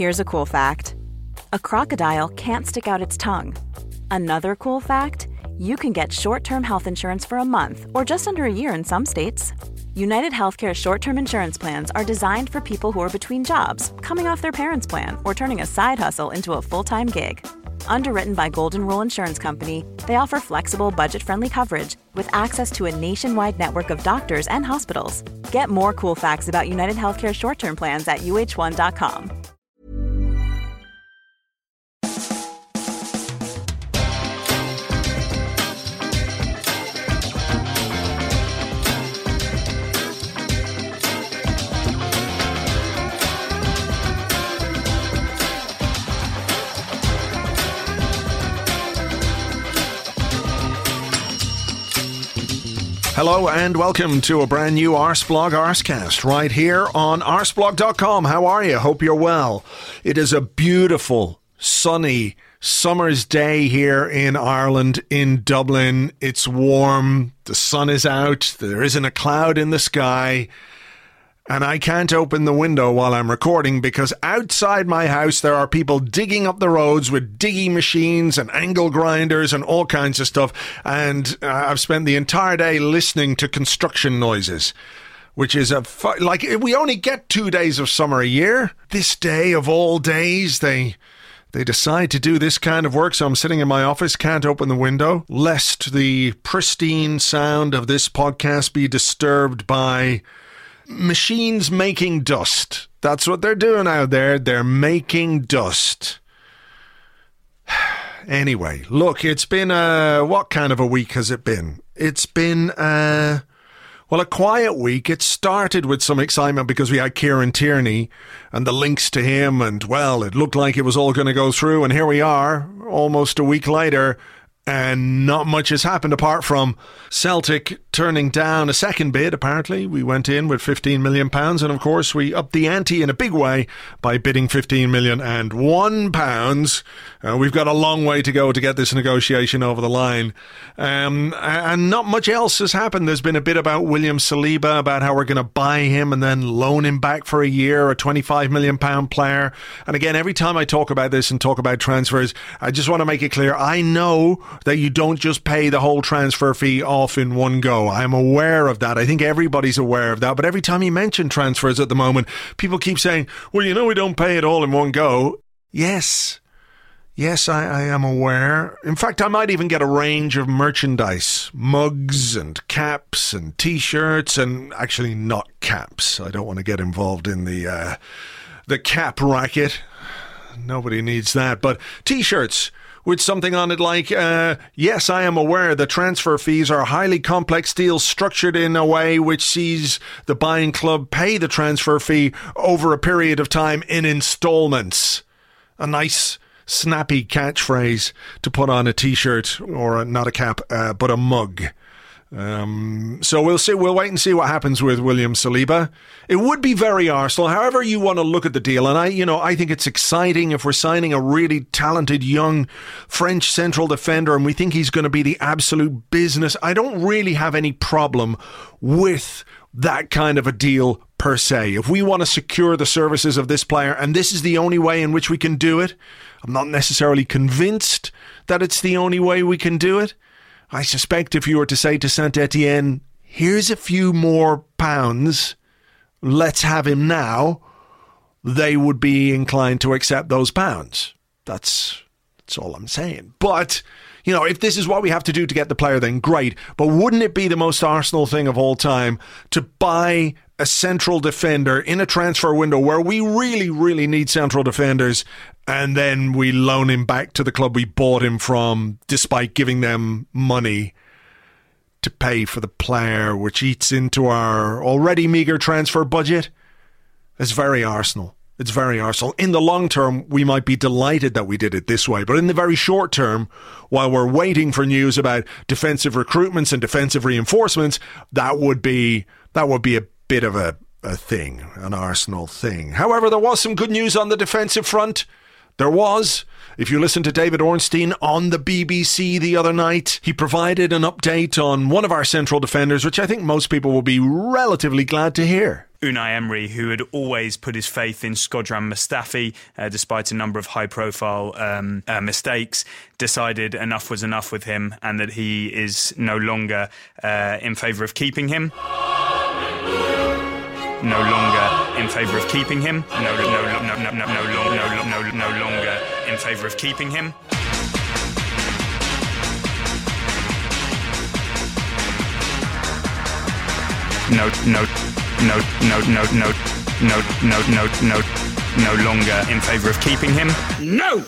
Here's a cool fact. A crocodile can't stick out its tongue. Another cool fact, you can get short-term health insurance for a month or just under a year in some states. United Healthcare short-term insurance plans are designed for people who are between jobs, coming off their parents' plan, or turning a side hustle into a full-time gig. Underwritten by Golden Rule Insurance Company, they offer flexible, budget-friendly coverage with access to a nationwide network of doctors and hospitals. Get more cool facts about United Healthcare short-term plans at uh1.com. Hello and welcome to a brand new Arsblog Arscast right here on arsblog.com. How are you? Hope you're well. It is a beautiful, sunny summer's day here in Ireland, in Dublin. It's warm, the sun is out, there isn't a cloud in the sky, and I can't open the window while I'm recording because outside my house there are people digging up the roads with digging machines and angle grinders and all kinds of stuff, and I've spent the entire day listening to construction noises, which is like we only get 2 days of summer a year. This day of all days, they decide to do this kind of work, so I'm sitting in my office, can't open the window, lest the pristine sound of this podcast be disturbed by machines making dust. That's what they're doing out there. They're making dust. Anyway, look, it's been what kind of a week has it been? It's been a quiet week. It started with some excitement because we had Kieran Tierney and the links to him, and well, it looked like it was all going to go through, and here we are almost a week later, and not much has happened apart from Celtic turning down a second bid, apparently. We went in with £15 million, and of course we upped the ante in a big way by bidding £15,001. We've got a long way to go to get this negotiation over the line. And not much else has happened. There's been a bit about William Saliba, about how we're going to buy him and then loan him back for a year, a £25 million player. And again, every time I talk about this and talk about transfers, I just want to make it clear, I know that you don't just pay the whole transfer fee off in one go. I'm aware of that. I think everybody's aware of that. But every time you mention transfers at the moment, people keep saying, well, you know, we don't pay it all in one go. Yes, I am aware. In fact, I might even get a range of merchandise, mugs and caps and T-shirts, and actually not caps. I don't want to get involved in the cap racket. Nobody needs that. But T-shirts with something on it like, yes, I am aware that transfer fees are highly complex deals structured in a way which sees the buying club pay the transfer fee over a period of time in installments. A nice, snappy catchphrase to put on a T-shirt, or not a cap, but a mug. So we'll see. We'll wait and see what happens with William Saliba. It would be very Arsenal, however you want to look at the deal. And I think it's exciting if we're signing a really talented young French central defender and we think he's going to be the absolute business. I don't really have any problem with that kind of a deal per se. If we want to secure the services of this player, and this is the only way in which we can do it, I'm not necessarily convinced that it's the only way we can do it. I suspect if you were to say to Saint-Etienne, here's a few more pounds, let's have him now, they would be inclined to accept those pounds. That's all I'm saying. But, if this is what we have to do to get the player, then great. But wouldn't it be the most Arsenal thing of all time to buy a central defender in a transfer window where we really, really need central defenders, and then we loan him back to the club we bought him from, despite giving them money to pay for the player, which eats into our already meagre transfer budget? It's very Arsenal. It's very Arsenal. In the long term, we might be delighted that we did it this way. But in the very short term, while we're waiting for news about defensive recruitments and defensive reinforcements, that would be a bit of a thing, an Arsenal thing. However, there was some good news on the defensive front. There was. If you listen to David Ornstein on the BBC the other night, he provided an update on one of our central defenders, which I think most people will be relatively glad to hear. Unai Emery, who had always put his faith in Shkodran Mustafi, despite a number of high-profile mistakes, decided enough was enough with him and that he is no longer in favour of keeping him. No longer in favour of keeping him. No longer in favour of keeping him. No longer in favour of keeping him. No,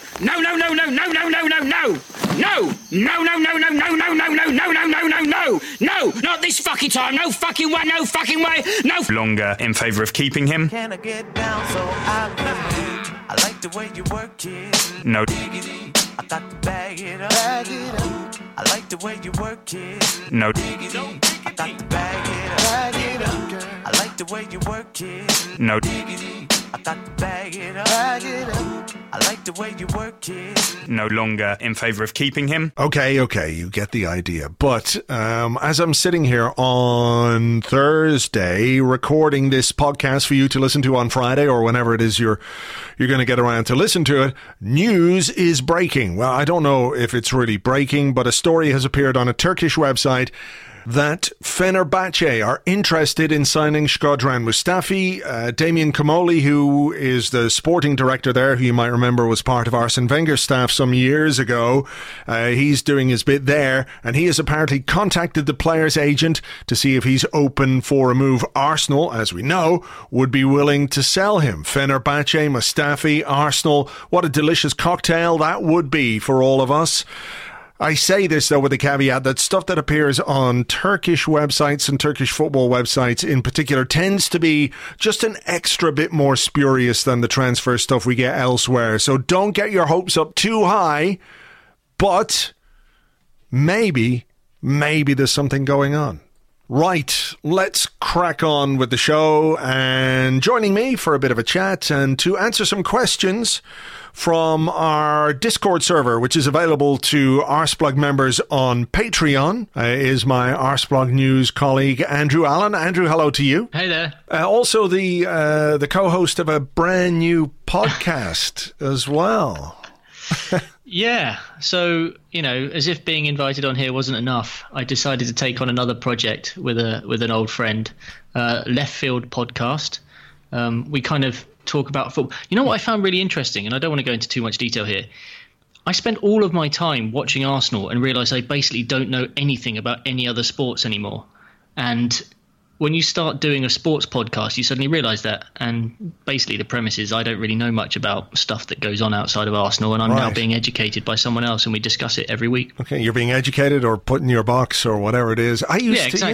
not this fucking time, no fucking way, no longer in favour of keeping him. Can I get down so I like the way you work it. No. I got to bag it up. I like the way you work it. No. I got to bag it up. I like the way you work it. No. I got to bag it up. I like the way you work it. No longer in favour of keeping him. Okay, you get the idea. But as I'm sitting here on Thursday recording this podcast for you to listen to on Friday or whenever it is you're going to get around to listen to it, news is breaking. Well, I don't know if it's really breaking, but a story has appeared on a Turkish website that Fenerbahce are interested in signing Shkodran Mustafi. Damien Comolli, who is the sporting director there, who you might remember was part of Arsene Wenger's staff some years ago, he's doing his bit there, and he has apparently contacted the player's agent to see if he's open for a move. Arsenal, as we know, would be willing to sell him. Fenerbahce, Mustafi, Arsenal, what a delicious cocktail that would be for all of us. I say this, though, with the caveat that stuff that appears on Turkish websites and Turkish football websites in particular tends to be just an extra bit more spurious than the transfer stuff we get elsewhere. So don't get your hopes up too high, but maybe there's something going on. Right, let's crack on with the show, and joining me for a bit of a chat and to answer some questions from our Discord server, which is available to Arsblog members on Patreon, is my Arsblog News colleague Andrew Allen. Andrew, hello to you. Hey there. Also the co-host of a brand new podcast as well. Yeah, so, as if being invited on here wasn't enough, I decided to take on another project with an old friend, Left Field Podcast. We kind of talk about football. You know what I found really interesting, and I don't want to go into too much detail here. I spent all of my time watching Arsenal and realised I basically don't know anything about any other sports anymore. And when you start doing a sports podcast, you suddenly realise that. And basically the premise is I don't really know much about stuff that goes on outside of Arsenal, and I'm now being educated by someone else, and we discuss it every week. Okay, you're being educated or put in your box or whatever it is. I'm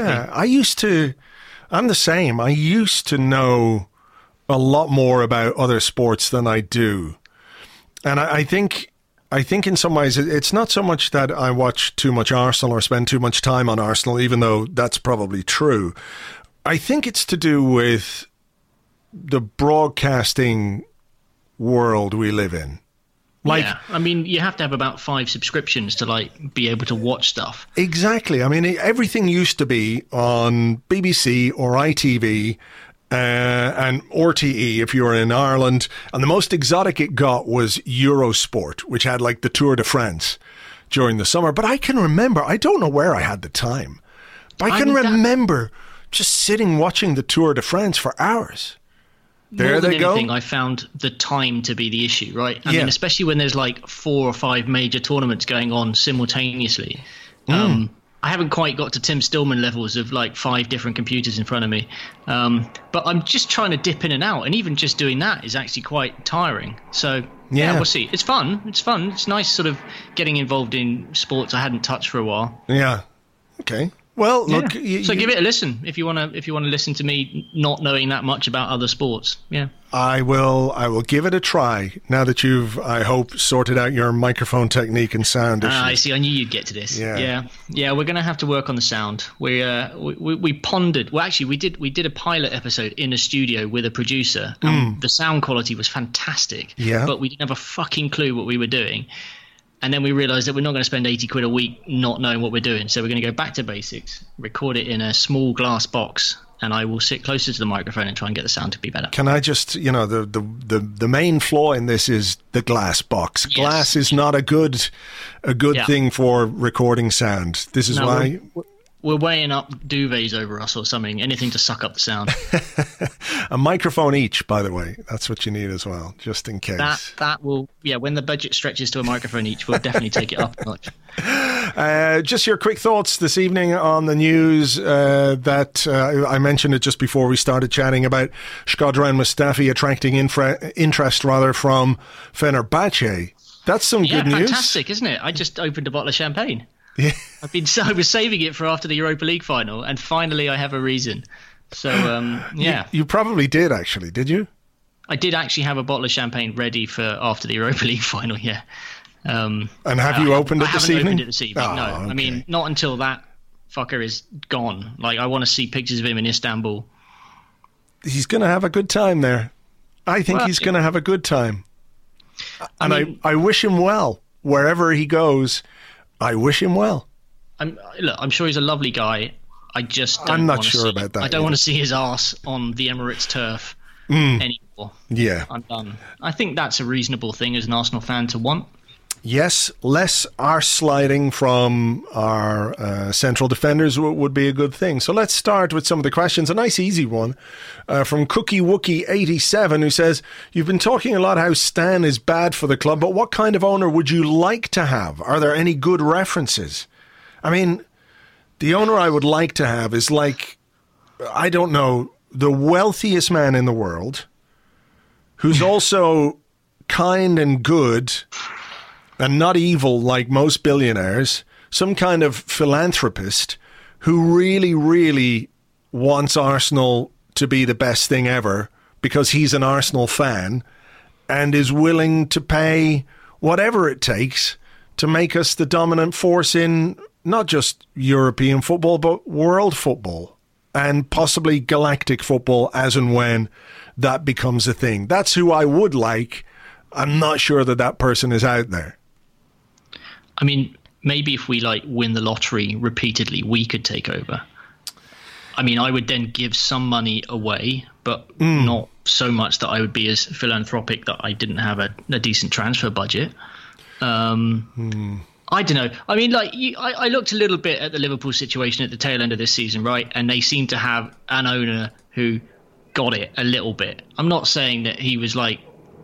the same. I used to know a lot more about other sports than I do. And I think in some ways it's not so much that I watch too much Arsenal or spend too much time on Arsenal, even though that's probably true. I think it's to do with the broadcasting world we live in. You have to have about 5 subscriptions to be able to watch stuff. Exactly. Everything used to be on BBC or ITV and RTE if you were in Ireland, and the most exotic it got was Eurosport, which had the Tour de France during the summer. But I can remember, I don't know where I had the time, but I can remember just sitting watching the Tour de France for hours. More than anything, I found the time to be the issue, right? I mean, especially when there's 4 or 5 major tournaments going on simultaneously. I haven't quite got to Tim Stillman levels of 5 different computers in front of me. But I'm just trying to dip in and out. And even just doing that is actually quite tiring. So, we'll see. It's fun. It's nice sort of getting involved in sports I hadn't touched for a while. Yeah. Okay. Well, look. Yeah. So give it a listen if you want to listen to me not knowing that much about other sports. Yeah. I will give it a try now that you've, I hope, sorted out your microphone technique and sound issues. I see. I knew you'd get to this. Yeah. We're going to have to work on the sound. We pondered. Well, actually, we did a pilot episode in a studio with a producer. The sound quality was fantastic. Yeah. But we didn't have a fucking clue what we were doing. And then we realised that we're not going to spend 80 quid a week not knowing what we're doing. So we're going to go back to basics, record it in a small glass box, and I will sit closer to the microphone and try and get the sound to be better. Can I just, the main flaw in this is the glass box. Yes. Glass is not a good thing for recording sound. This is why... We're weighing up duvets over us or something, anything to suck up the sound. A microphone each, by the way. That's what you need as well, just in case. That will, when the budget stretches to a microphone each, we'll definitely take it up a notch. Just your quick thoughts this evening on the news that I mentioned it just before we started chatting about Shkodran Mustafi attracting interest from Fenerbahce. That's some good news. Yeah, fantastic, isn't it? I just opened a bottle of champagne. Yeah. I was saving it for after the Europa League final, and finally I have a reason. So, You probably did, actually, did you? I did actually have a bottle of champagne ready for after the Europa League final, yeah. And have you opened it this evening? I haven't opened it this evening, no. Okay. I mean, not until that fucker is gone. Like, I want to see pictures of him in Istanbul. He's going to have a good time there. I think he's going to have a good time. And I wish him well. Wherever he goes, I wish him well. I'm sure he's a lovely guy. I'm not sure about that. I don't want to see his arse on the Emirates turf anymore. Yeah. I'm done. I think that's a reasonable thing as an Arsenal fan to want. Yes, less arse sliding from our central defenders would be a good thing. So let's start with some of the questions. A nice easy one from Cookie Wookie 87 who says, you've been talking a lot how Stan is bad for the club, but what kind of owner would you like to have? Are there any good references? I mean, the owner I would like to have is like, I don't know, the wealthiest man in the world who's also kind and good and not evil like most billionaires, some kind of philanthropist who really, really wants Arsenal to be the best thing ever because he's an Arsenal fan and is willing to pay whatever it takes to make us the dominant force in not just European football, but world football and possibly galactic football as and when that becomes a thing. That's who I would like. I'm not sure that person is out there. I mean, maybe if we win the lottery repeatedly, we could take over. I mean, I would then give some money away, but not so much that I would be as philanthropic that I didn't have a decent transfer budget. I don't know. I mean, I looked a little bit at the Liverpool situation at the tail end of this season, right? And they seem to have an owner who got it a little bit. I'm not saying that he was the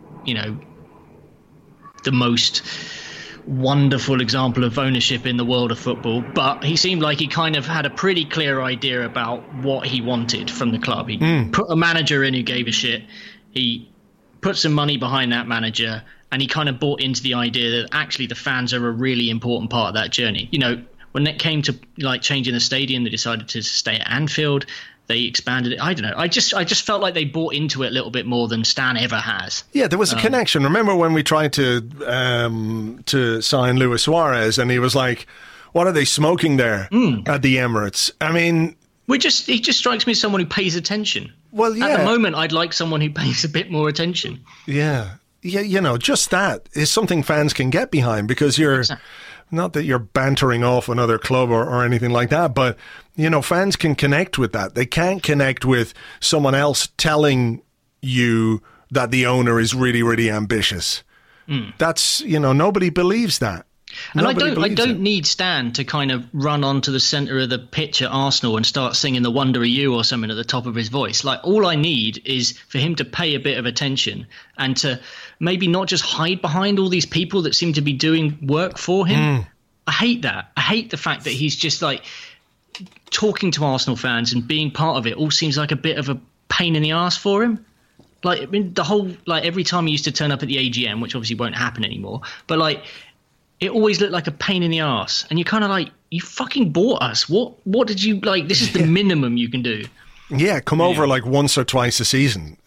most wonderful example of ownership in the world of football, but he seemed like he kind of had a pretty clear idea about what he wanted from the club. He put a manager in who gave a shit. He put some money behind that manager, and he kind of bought into the idea that actually the fans are a really important part of that journey. You know, when it came to changing the stadium, they decided to stay at Anfield. They expanded it. I don't know. I just felt like they bought into it a little bit more than Stan ever has. Yeah, there was a connection. Remember when we tried to sign Luis Suarez, and he was like, "What are they smoking there at the Emirates?" I mean, he just strikes me as someone who pays attention. Well, yeah. At the moment, I'd like someone who pays a bit more attention. Yeah, just that is something fans can get behind because you're. Exactly. Not that you're bantering off another club or anything like that, but, fans can connect with that. They can't connect with someone else telling you that the owner is really, really ambitious. That's, nobody believes that. And I don't need Stan to kind of run onto the centre of the pitch at Arsenal and start singing The Wonder of You or something at the top of his voice. All I need is for him to pay a bit of attention and to maybe not just hide behind all these people that seem to be doing work for him. I hate that. I hate the fact that he's just talking to Arsenal fans and being part of it all seems like a bit of a pain in the ass for him. The whole, every time he used to turn up at the AGM, which obviously won't happen anymore, but it always looked like a pain in the arse. And you're kind of like, you fucking bought us. What did you like? This is the minimum you can do. Yeah, come over like once or twice a season.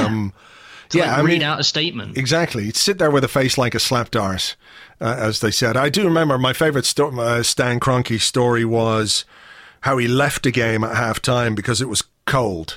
Read out a statement. Exactly. You'd sit there with a face like a slapped arse, as they said. I do remember my favourite Stan Kroenke story was how he left a game at half-time because it was cold.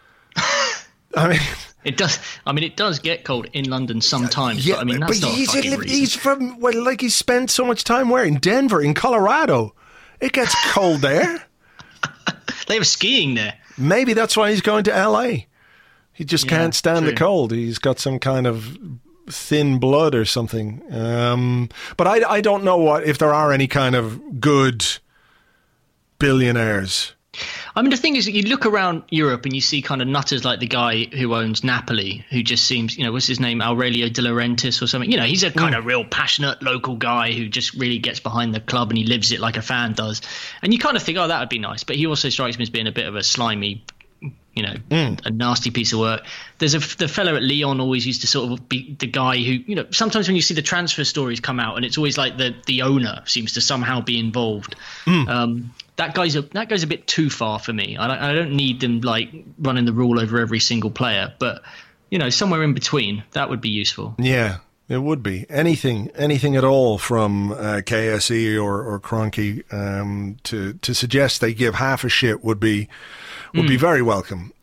I mean... It does get cold in London sometimes, but I mean, that's not a fucking reason. He's from, he spent so much time where? In Denver, in Colorado. It gets cold there. They have skiing there. Maybe that's why he's going to LA. He just can't stand the cold. He's got some kind of thin blood or something. But I don't know if there are any kind of good billionaires. I mean, the thing is that you look around Europe and you see kind of nutters like the guy who owns Napoli, who just seems, what's his name, Aurelio De Laurentiis or something. He's a kind of real passionate local guy who just really gets behind the club and he lives it like a fan does. And you kind of think, that would be nice. But he also strikes me as being a bit of a slimy, a nasty piece of work. There's the fellow at Lyon always used to sort of be the guy who, sometimes when you see the transfer stories come out and it's always like the owner seems to somehow be involved. That goes a bit too far for me. I don't need them like running the rule over every single player, but somewhere in between that would be useful. Yeah, it would be anything at all from KSE or Kroenke to suggest they give half a shit would be very welcome.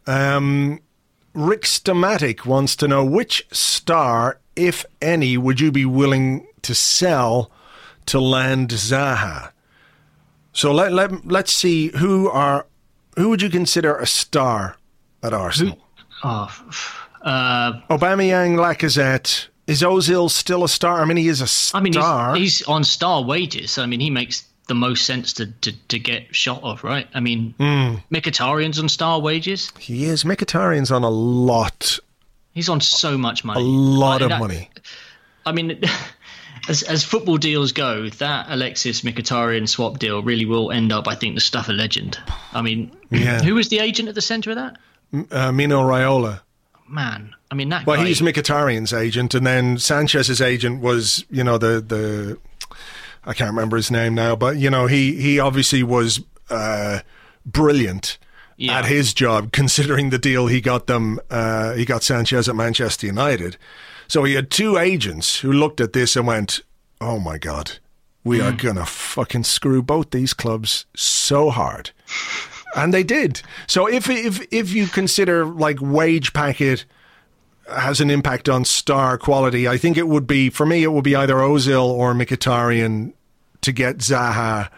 Rick Stomatic wants to know which star, if any, would you be willing to sell to land Zaha? So let's see who would you consider a star at Arsenal? Aubameyang, Lacazette. Is Ozil still a star? I mean, he is a star. I mean, he's on star wages. So, I mean, he makes the most sense to get shot of, right? I mean, Mkhitaryan's on star wages. He is. Mkhitaryan's on a lot. He's on so much money. A lot of money. I mean... As football deals go, that Alexis Mkhitaryan swap deal really will end up, I think, the stuff of legend. I mean, who was the agent at the centre of that? Mino Raiola. Man, I mean, that guy... Well, he's Mkhitaryan's agent, and then Sanchez's agent was, the I can't remember his name now, but, he obviously was brilliant at his job, considering the deal he got them. He got Sanchez at Manchester United. So he had two agents who looked at this and went, oh my God, we are going to fucking screw both these clubs so hard. And they did. So if you consider like wage packet has an impact on star quality, I think it would be either Ozil or Mkhitaryan to get Zaha.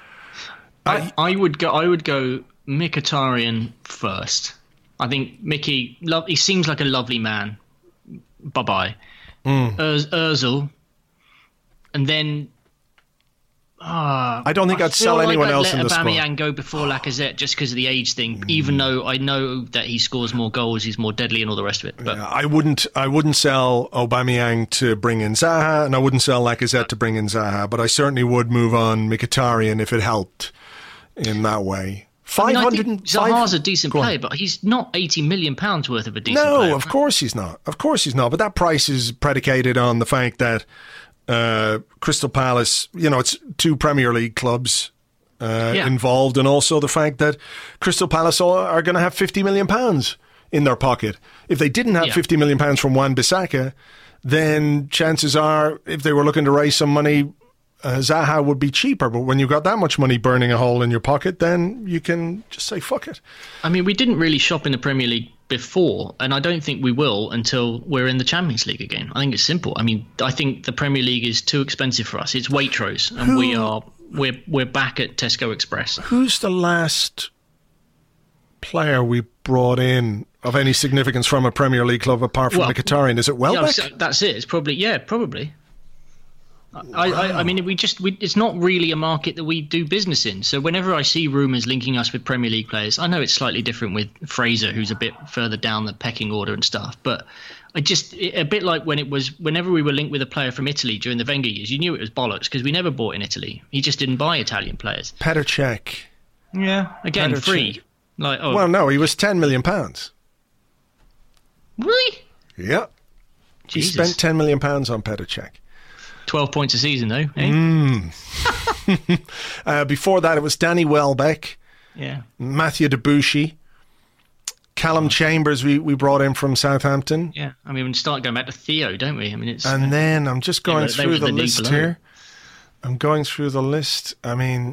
I would go Mkhitaryan first. I think Mickey, he seems like a lovely man. Bye-bye. Ozil, and then I don't think I'd sell anyone else in the squad. Aubameyang go before Lacazette just because of the age thing. Even though I know that he scores more goals, he's more deadly, and all the rest of it. But I wouldn't sell Aubameyang to bring in Zaha, and I wouldn't sell Lacazette to bring in Zaha. But I certainly would move on Mkhitaryan if it helped in that way. I think Zaha's a decent player, but he's not £80 million worth of a decent player. No, of course he's not. Of course he's not. But that price is predicated on the fact that Crystal Palace, it's two Premier League clubs involved, and also the fact that Crystal Palace are going to have £50 million in their pocket. If they didn't have £50 million from Wan-Bissaka, then chances are, if they were looking to raise some money, Zaha would be cheaper, but when you've got that much money burning a hole in your pocket, then you can just say, fuck it. I mean, we didn't really shop in the Premier League before, and I don't think we will until we're in the Champions League again. I think it's simple. I mean, I think the Premier League is too expensive for us. It's Waitrose, and we're back at Tesco Express. Who's the last player we brought in of any significance from a Premier League club apart from Mkhitaryan? Is it Welbeck? Yeah, that's it. It's probably. I mean, it's not really a market that we do business in. So whenever I see rumours linking us with Premier League players, I know it's slightly different with Fraser, who's a bit further down the pecking order and stuff. But a bit like whenever we were linked with a player from Italy during the Wenger years, you knew it was bollocks because we never bought in Italy. He just didn't buy Italian players. Petr Cech. Yeah, again, Petr free. Cech. Well, no, he was £10 million. Really? Yeah. Jesus. He spent £10 million on Petr Cech. 12 points a season, though. Eh? Before that, it was Danny Welbeck, Matthew Debussy, Callum Chambers. We brought in from Southampton. Yeah, I mean, we start going back to Theo, don't we? I mean, it's and then I'm just going through the list here. I'm going through the list. I mean,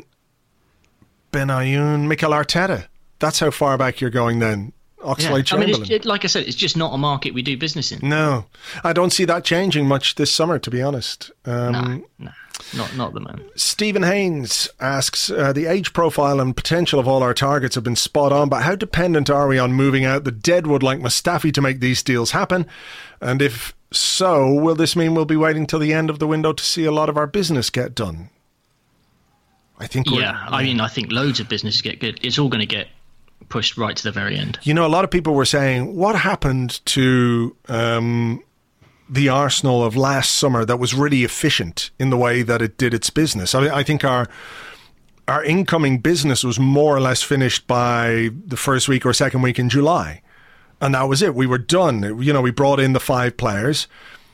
Benayoun, Mikel Arteta. That's how far back you're going then. Oxlade-Chamberlain. I mean, like I said, it's just not a market we do business in. No, I don't see that changing much this summer, to be honest. No, not the moment. Stephen Haynes asks, the age profile and potential of all our targets have been spot on, but how dependent are we on moving out the deadwood like Mustafi to make these deals happen? And if so, will this mean we'll be waiting till the end of the window to see a lot of our business get done? I think. I think loads of business get good. It's all going to get pushed right to the very end. You know, a lot of people were saying, what happened to the Arsenal of last summer that was really efficient in the way that it did its business? I think our incoming business was more or less finished by the first week or second week in July. And that was it. We were done. You know, we brought in the 5 players.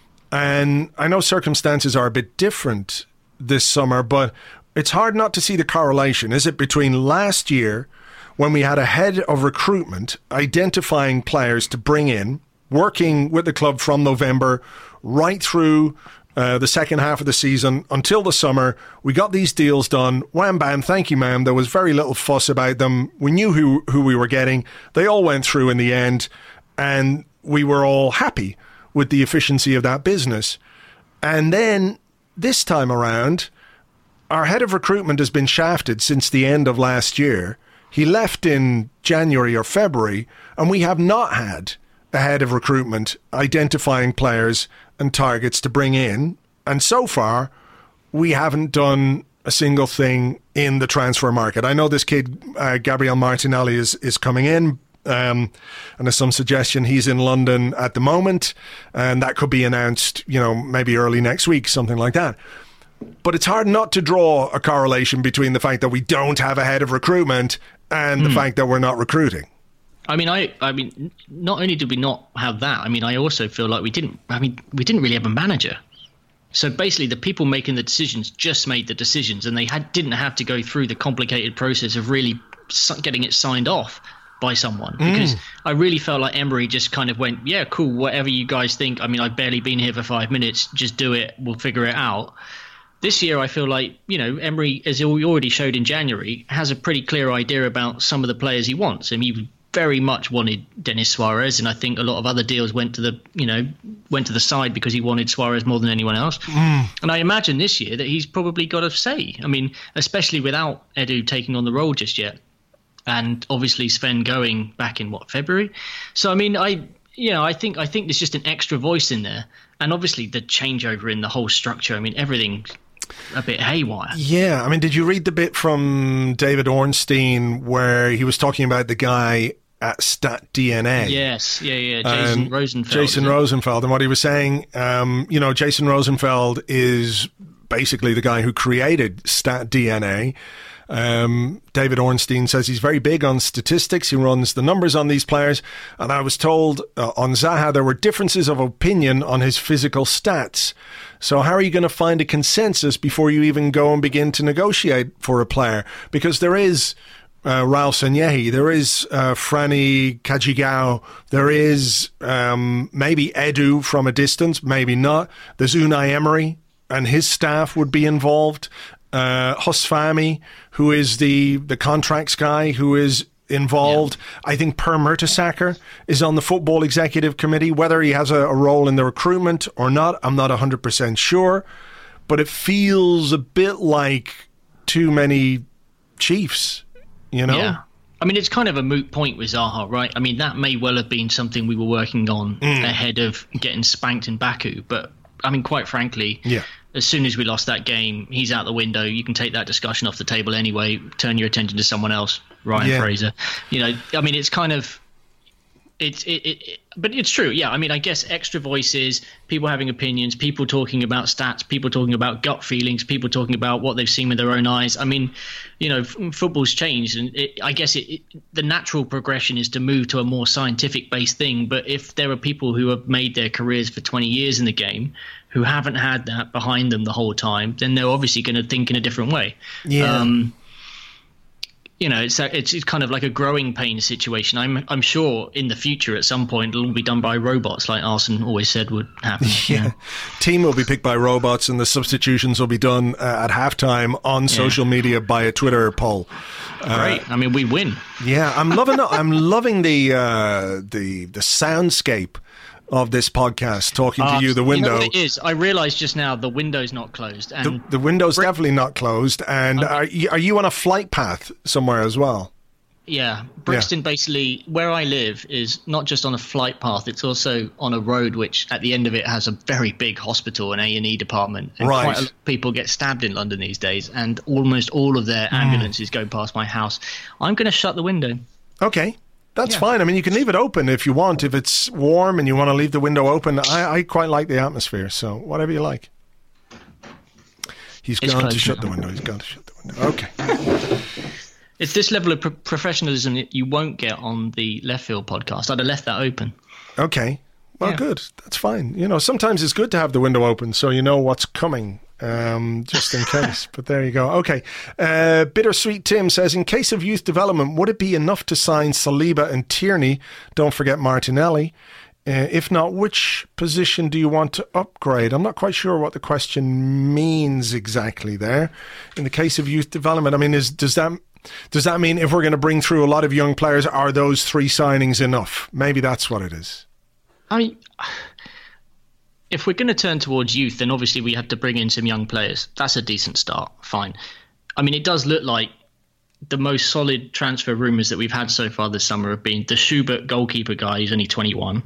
And I know circumstances are a bit different this summer, but it's hard not to see the correlation, is it, between last year, when we had a head of recruitment identifying players to bring in, working with the club from November right through the second half of the season until the summer. We got these deals done. Wham, bam, thank you, ma'am. There was very little fuss about them. We knew who we were getting. They all went through in the end, and we were all happy with the efficiency of that business. And then this time around, our head of recruitment has been shafted since the end of last year. He left in January or February, and we have not had a head of recruitment identifying players and targets to bring in. And so far, we haven't done a single thing in the transfer market. I know this kid, Gabriel Martinelli, is coming in, and there's some suggestion he's in London at the moment, and that could be announced, you know, maybe early next week, something like that. But it's hard not to draw a correlation between the fact that we don't have a head of recruitment and the fact that we're not recruiting. I mean, not only did we not have that, I mean, I also feel like we didn't really have a manager. So basically, the people making the decisions just made the decisions, and they didn't have to go through the complicated process of really getting it signed off by someone. Because I really felt like Emery just kind of went, yeah, cool, whatever you guys think. I mean, I've barely been here for 5 minutes. Just do it. We'll figure it out. This year, I feel like, you know, Emery, as he already showed in January, has a pretty clear idea about some of the players he wants. I mean, he very much wanted Denis Suarez, and I think a lot of other deals went to the side because he wanted Suarez more than anyone else. And I imagine this year that he's probably got a say. I mean, especially without Edu taking on the role just yet, and obviously Sven going back in February. So I mean, I think there's just an extra voice in there, and obviously the changeover in the whole structure. I mean, everything's a bit haywire. Yeah, I mean, did you read the bit from David Ornstein where he was talking about the guy at StatDNA? Yes, Jason Rosenfeld. Jason Rosenfeld, and what he was saying, Jason Rosenfeld is basically the guy who created StatDNA. David Ornstein says he's very big on statistics. He runs the numbers on these players. And I was told on Zaha there were differences of opinion on his physical stats. So how are you going to find a consensus before you even go and begin to negotiate for a player? Because there is Raul Sanyehi, there is Franny Kajigao, there is maybe Edu from a distance, maybe not. There's Unai Emery and his staff would be involved. Hosfami, who is the contracts guy, who is involved. Yeah. I think Per Mertesacker is on the football executive committee. Whether he has a role in the recruitment or not, I'm not 100% sure. But it feels a bit like too many chiefs, you know? Yeah. I mean, it's kind of a moot point with Zaha, right? I mean, that may well have been something we were working on ahead of getting spanked in Baku. But, I mean, quite frankly, as soon as we lost that game, he's out the window. You can take that discussion off the table anyway. Turn your attention to someone else, Ryan Fraser. You know, I mean, it's kind of, But it's true. Yeah. I mean, I guess extra voices, people having opinions, people talking about stats, people talking about gut feelings, people talking about what they've seen with their own eyes. I mean, football's changed, and I guess the natural progression is to move to a more scientific based thing. But if there are people who have made their careers for 20 years in the game who haven't had that behind them the whole time, then they're obviously going to think in a different way. Yeah. It's kind of like a growing pain situation. I'm sure in the future at some point it'll be done by robots, like Arsene always said would happen. Yeah. Team will be picked by robots, and the substitutions will be done at halftime on social media by a Twitter poll. Great. I mean, we win. Yeah, I'm loving the soundscape of this podcast, talking to you, the window. You know what it is? I realised just now the window's not closed. And the window's definitely not closed. And okay. Are you on a flight path somewhere as well? Yeah. Brixton, basically, where I live, is not just on a flight path, it's also on a road which at the end of it has a very big hospital, an A&E department. And right. Quite a lot of people get stabbed in London these days, and almost all of their ambulances go past my house. I'm going to shut the window. Okay. That's fine. I mean, you can leave it open if you want. If it's warm and you want to leave the window open, I quite like the atmosphere. So whatever you like. He's gone to shut the window. Okay. It's this level of professionalism that you won't get on the Left Field podcast. I'd have left that open. Okay. Well, good. That's fine. Sometimes it's good to have the window open so you know what's coming. Just in case. But there you go. Okay. Bittersweet Tim says, in case of youth development, would it be enough to sign Saliba and Tierney? Don't forget Martinelli. If not, which position do you want to upgrade? I'm not quite sure what the question means exactly there. In the case of youth development, I mean, does that mean if we're going to bring through a lot of young players, are those 3 signings enough? Maybe that's what it is. If we're going to turn towards youth, then obviously we have to bring in some young players. That's a decent start. Fine. I mean, it does look like the most solid transfer rumours that we've had so far this summer have been the Schubert goalkeeper guy, who's only 21.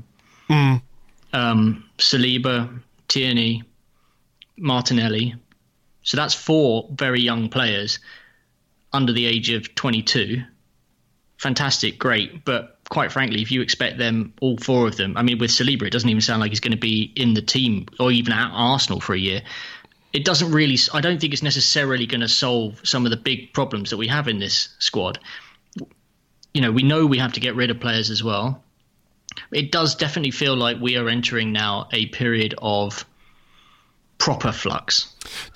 Saliba, Tierney, Martinelli. So that's 4 very young players under the age of 22. Fantastic, great. But quite frankly, if you expect them, all 4 of them, I mean, with Saliba, it doesn't even sound like he's going to be in the team or even at Arsenal for a year. It doesn't really, I don't think it's necessarily going to solve some of the big problems that we have in this squad. We know we have to get rid of players as well. It does definitely feel like we are entering now a period of proper flux.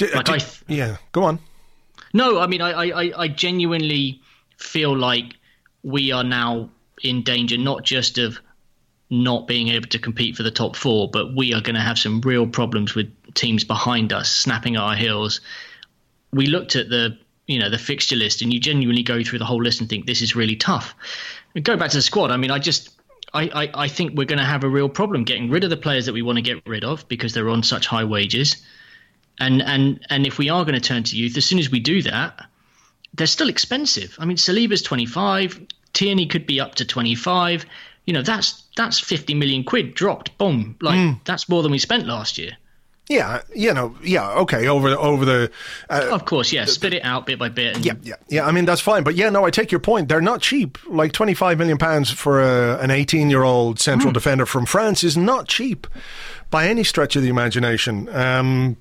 Go on. No, I mean, I genuinely feel like we are now in danger, not just of not being able to compete for the top 4, but we are going to have some real problems with teams behind us snapping at our heels. We looked at the fixture list, and you genuinely go through the whole list and think this is really tough. Go back to the squad. I mean, I think we're going to have a real problem getting rid of the players that we want to get rid of because they're on such high wages. And if we are going to turn to youth, as soon as we do that, they're still expensive. I mean, Saliba's 25. Tierney could be up to 25. That's 50 million quid dropped. Boom. That's more than we spent last year. Yeah, okay, over the... of course, yeah, split it out bit by bit. Yeah, I mean, that's fine. But no, I take your point. They're not cheap. Like £25 million for an 18-year-old central defender from France is not cheap by any stretch of the imagination. And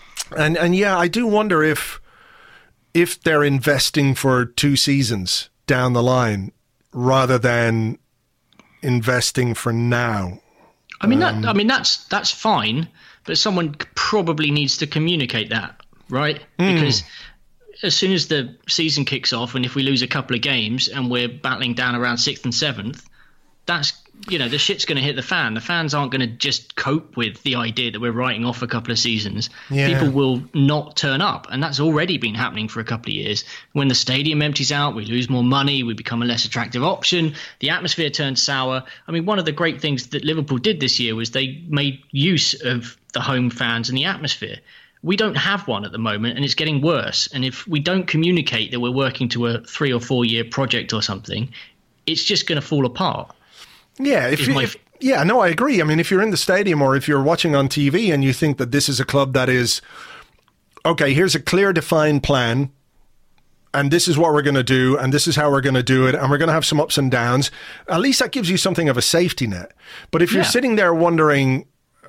I do wonder if they're investing for 2 seasons down the line rather than investing for now. I mean, that's fine, but someone probably needs to communicate that, right? Because as soon as the season kicks off, and if we lose a couple of games and we're battling down around 6th and 7th, that's the shit's going to hit the fan. The fans aren't going to just cope with the idea that we're writing off a couple of seasons. Yeah. People will not turn up, and that's already been happening for a couple of years. When the stadium empties out, we lose more money, we become a less attractive option, the atmosphere turns sour. I mean, one of the great things that Liverpool did this year was they made use of the home fans and the atmosphere. We don't have one at the moment, and it's getting worse. And if we don't communicate that we're working to a 3 or 4 year project or something, it's just going to fall apart. Yeah, I agree. I mean, if you're in the stadium or if you're watching on TV and you think that this is a club that is, okay, here's a clear defined plan and this is what we're going to do, and this is how we're going to do it, and we're going to have some ups and downs, at least that gives you something of a safety net. But if you're sitting there wondering,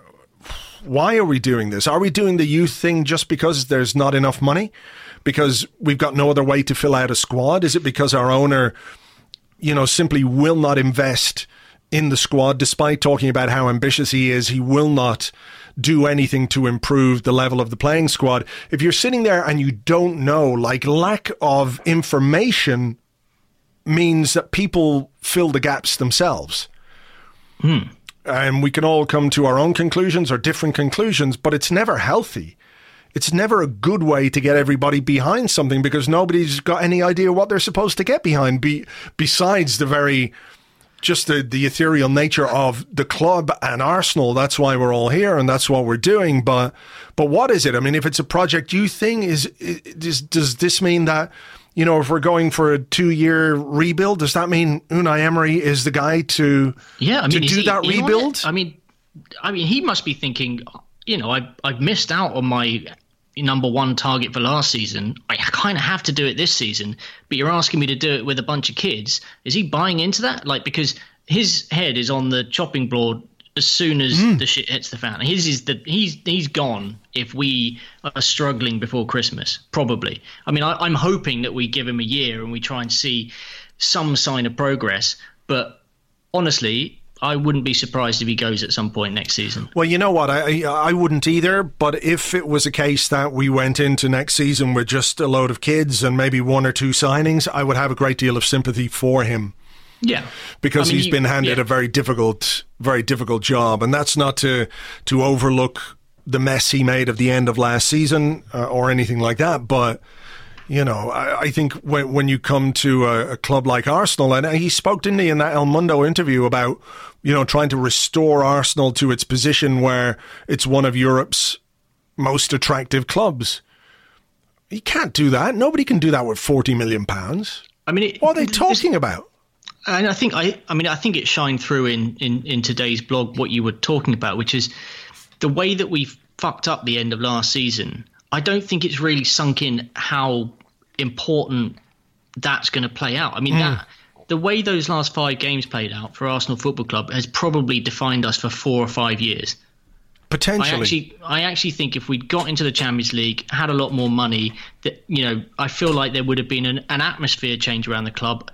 why are we doing this? Are we doing the youth thing just because there's not enough money? Because we've got no other way to fill out a squad? Is it because our owner, simply will not invest in the squad, despite talking about how ambitious he is? He will not do anything to improve the level of the playing squad. If you're sitting there and you don't know, lack of information means that people fill the gaps themselves. And we can all come to our own conclusions or different conclusions, but it's never healthy. It's never a good way to get everybody behind something, because nobody's got any idea what they're supposed to get behind, besides the ethereal nature of the club and Arsenal. That's why we're all here, and that's what we're doing. But what is it? I mean, if it's a Project Youth thing, does this mean that, if we're going for a 2-year rebuild, does that mean Unai Emery is the guy to do that rebuild? I mean, he must be thinking, I've missed out on my number one target for last season. I kind of have to do it this season, but you're asking me to do it with a bunch of kids. Is he buying into that? Because his head is on the chopping board as soon as the shit hits the fan. He's gone if we are struggling before Christmas, probably. I mean, I'm hoping that we give him a year and we try and see some sign of progress. But honestly, I wouldn't be surprised if he goes at some point next season. Well, you know what? I wouldn't either. But if it was a case that we went into next season with just a load of kids and maybe 1 or 2 signings, I would have a great deal of sympathy for him. Yeah, because he's been handed a very difficult job, and that's not to overlook the mess he made at the end of last season or anything like that. But I think when you come to a club like Arsenal, and he spoke, didn't he, in that El Mundo interview about trying to restore Arsenal to its position where it's one of Europe's most attractive clubs. You can't do that. Nobody can do that with £40 million. I mean, what are they talking about? And I think it shined through in today's blog what you were talking about, which is the way that we fucked up the end of last season. I don't think it's really sunk in how important that's going to play out. I mean, the way those last 5 games played out for Arsenal Football Club has probably defined us for 4 or 5 years. Potentially. I actually think if we'd got into the Champions League, had a lot more money, that I feel like there would have been an atmosphere change around the club.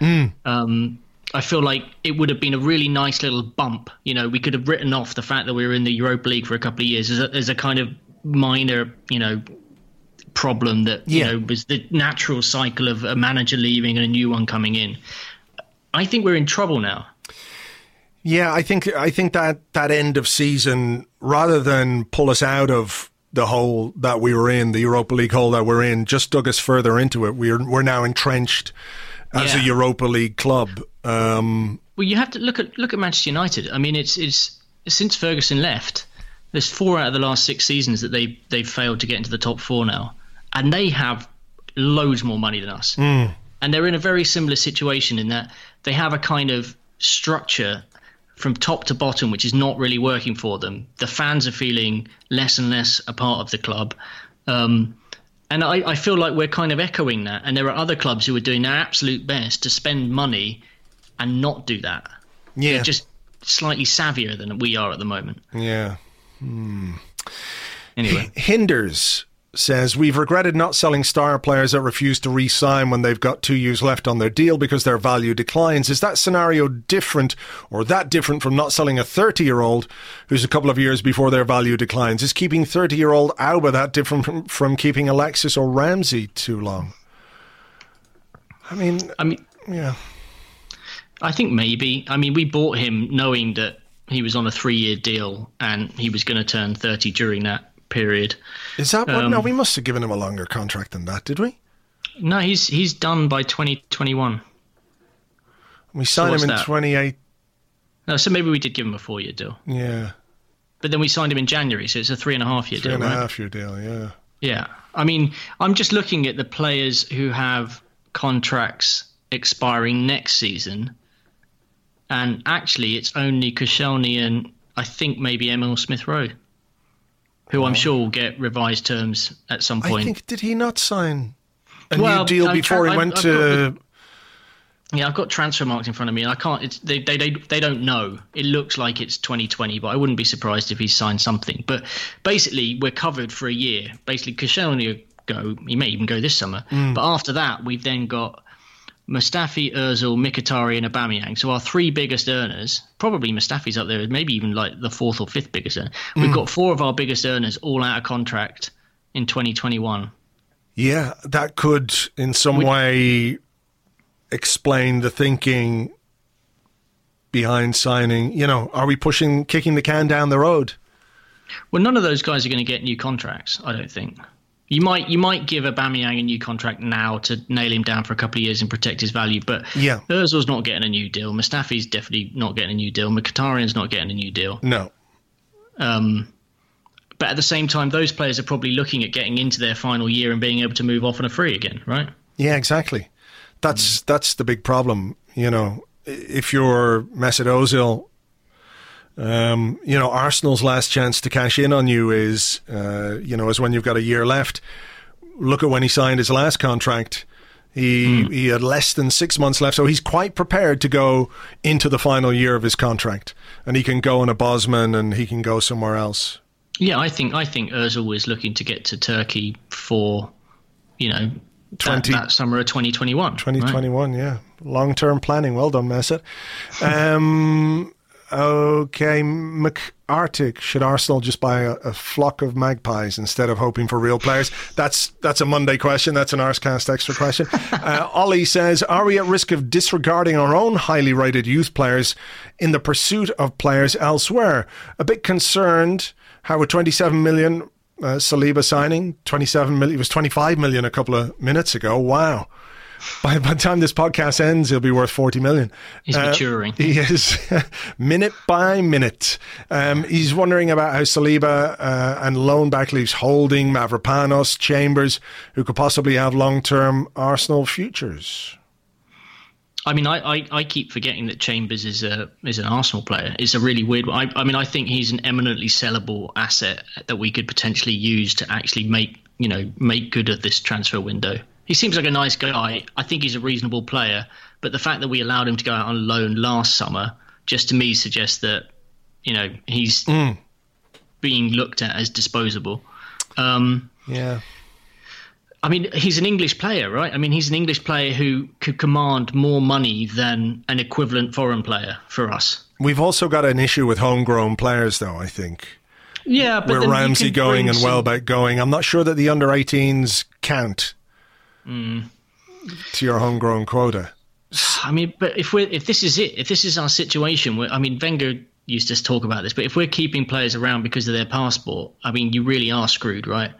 I feel like it would have been a really nice little bump. We could have written off the fact that we were in the Europa League for a couple of years as a kind of minor, problem that was the natural cycle of a manager leaving and a new one coming in. I think we're in trouble now. Yeah, I think that end of season, rather than pull us out of the hole that we were in, the Europa League hole that we're in, just dug us further into it. We're now entrenched as a Europa League club. Well, you have to look at Manchester United. I mean, it's since Ferguson left, there's 4 out of the last 6 seasons that they've failed to get into the top 4 now, and they have loads more money than us. And they're in a very similar situation in that they have a kind of structure from top to bottom which is not really working for them. The fans are feeling less and less a part of the club. And I feel like we're kind of echoing that. And there are other clubs who are doing their absolute best to spend money and not do that. Yeah. They're just slightly savvier than we are at the moment. Yeah. Anyway. Hinders says, we've regretted not selling star players that refuse to re-sign when they've got 2 years left on their deal because their value declines. Is that scenario different or that different from not selling a 30-year-old who's a couple of years before their value declines? Is keeping 30-year-old Auba that different from keeping Alexis or Ramsey too long? I mean, yeah. I think maybe. I mean, we bought him knowing that he was on a 3-year deal and he was going to turn 30 during that period. Is that what? No, we must have given him a longer contract than that, did we? No, he's done by 2021. We signed him in 28. No, so maybe we did give him a 4-year deal. Yeah. But then we signed him in January, so it's a 3.5-year deal, right? 3.5-year deal, yeah. Yeah. I mean, I'm just looking at the players who have contracts expiring next season, and actually it's only Koscielny and I think maybe Emil Smith-Rowe, who I'm sure will get revised terms at some point. I think, did he not sign? new deal before he went to... I've got transfer marks in front of me, and I can't. They don't know. It looks like it's 2020, but I wouldn't be surprised if he signed something. But basically, we're covered for a year. Basically, Koscielny go. He may even go this summer. But after that, we've then got Mustafi, Özil, Mkhitaryan, and Aubameyang. So our three biggest earners, probably Mustafi's up there, maybe even like the fourth or fifth biggest earner. We've got four of our biggest earners all out of contract in 2021. Yeah, that could in some way explain the thinking behind signing. You know, are we kicking the can down the road? Well, none of those guys are going to get new contracts, I don't think. You might give Aubameyang a new contract now to nail him down for a couple of years and protect his value, but Ozil's not getting a new deal. Mustafi's definitely not getting a new deal. Mkhitaryan's not getting a new deal. No. But at the same time, those players are probably looking at getting into their final year and being able to move off on a free again, right? Yeah, exactly. That's the big problem. You know, if you're Mesut Ozil, Arsenal's last chance to cash in on you is when you've got a year left. Look at when he signed his last contract. He had less than 6 months left, so he's quite prepared to go into the final year of his contract, and he can go on a Bosman and he can go somewhere else. Yeah, I think Özil was looking to get to Turkey for, that summer of 2021. 2021, right? Yeah. Long-term planning. Well done, Mesut. Okay, McArctic, should Arsenal just buy a flock of magpies instead of hoping for real players? That's a Monday question. That's an Arscast extra question. Ollie says, are we at risk of disregarding our own highly rated youth players in the pursuit of players elsewhere? A bit concerned how with 27 million Saliba signing, 27 million, it was 25 million a couple of minutes ago. Wow. By the time this podcast ends, he'll be worth 40 million. He's maturing. He is, minute by minute. He's wondering about how Saliba and loan back leaves Holding, Mavropanos, Chambers, who could possibly have long-term Arsenal futures. I mean, I keep forgetting that Chambers is an Arsenal player. It's a really weird one. I think he's an eminently sellable asset that we could potentially use to actually make good of this transfer window. He seems like a nice guy. I think he's a reasonable player. But the fact that we allowed him to go out on loan last summer, just to me suggests that, he's being looked at as disposable. Yeah. I mean, he's an English player, right? I mean, he's an English player who could command more money than an equivalent foreign player for us. We've also got an issue with homegrown players, though, I think. Yeah, but where Ramsey going and Welbeck going. I'm not sure that the under-18s count to your homegrown quota. I mean, but if this is it, if this is our situation, Wenger used to talk about this, but if we're keeping players around because of their passport, I mean, you really are screwed, right?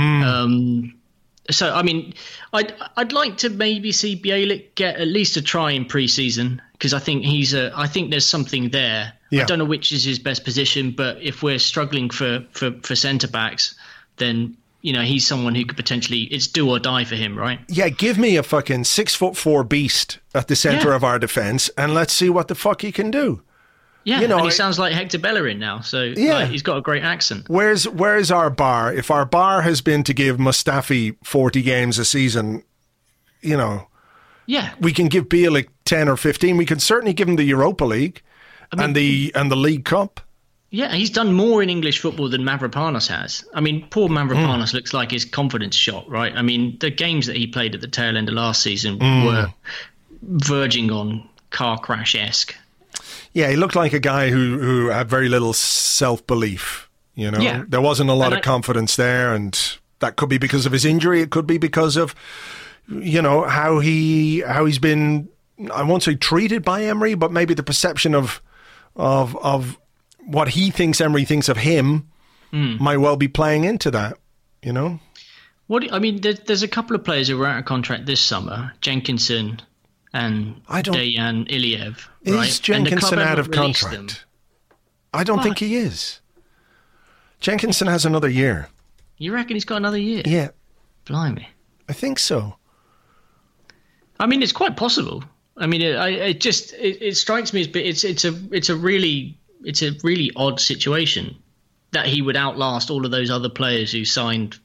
So, I mean, I'd like to maybe see Bielik get at least a try in pre-season because I think I think there's something there. Yeah. I don't know which is his best position, but if we're struggling for centre backs, then he's someone who could potentially, it's do or die for him, right? Yeah, give me a fucking 6'4" beast at the centre of our defence, and let's see what the fuck he can do. Yeah, and he sounds like Hector Bellerin now, so he's got a great accent. Where's our bar? If our bar has been to give Mustafi 40 games a season, we can give Bielik 10 or 15. We can certainly give him the Europa League and the League Cup. Yeah, he's done more in English football than Mavropanos has. I mean, poor Mavropanos looks like his confidence shot, right? I mean, the games that he played at the tail end of last season were verging on car crash-esque. Yeah, he looked like a guy who had very little self-belief, Yeah. There wasn't a lot of confidence there, and that could be because of his injury. It could be because of, how he's been, I won't say treated by Emery, but maybe the perception of what he thinks Emery thinks of him might well be playing into that, There's a couple of players who were out of contract this summer, Jenkinson and Dejan Iliev. Right? Is Jenkinson out of contract? I don't think he is. Jenkinson has another year. You reckon he's got another year? Yeah. Blimey. I think so. I mean, it's quite possible. I mean, it strikes me as it's a really odd situation that he would outlast all of those other players who signed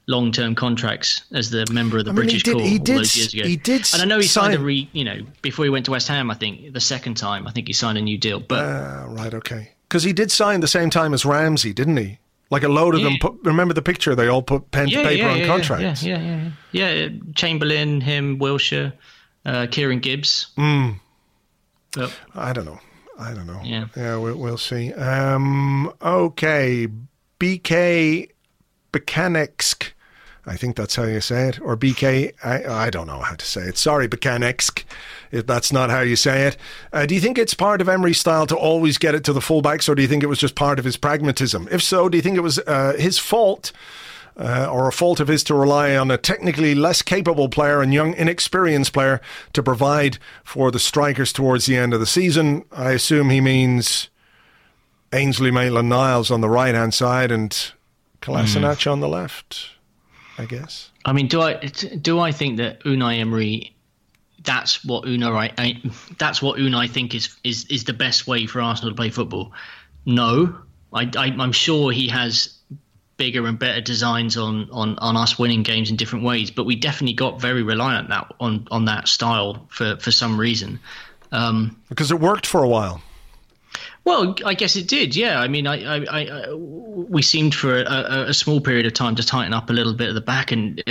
long-term contracts as the member of the British Court all those years ago. He did, and I know he signed before he went to West Ham. I think the second time, I think he signed a new deal. But right, okay, because he did sign the same time as Ramsey, didn't he? Like a load of them. Remember the picture? They all put pen to paper on contracts. Yeah. Chamberlain, him, Wilshere, Kieran Gibbs. But, I don't know. Yeah, we'll see. Okay, BK Bekaneksk. I think that's how you say it. Or BK, I don't know how to say it. Sorry, Bekaneksk, if that's not how you say it. Do you think it's part of Emery's style to always get it to the fullbacks, or do you think it was just part of his pragmatism? If so, do you think it was his fault or a fault of his to rely on a technically less capable player and young, inexperienced player to provide for the strikers towards the end of the season? I assume he means Ainsley Maitland-Niles on the right-hand side and Kolasinac on the left, I guess. I mean, do I think that Unai Emery, that's what Unai think is the best way for Arsenal to play football? No, I'm sure he has bigger and better designs on us winning games in different ways, but we definitely got very reliant on that style for some reason. Because it worked for a while. Well, I guess it did, yeah. I mean, we seemed for a small period of time to tighten up a little bit at the back, and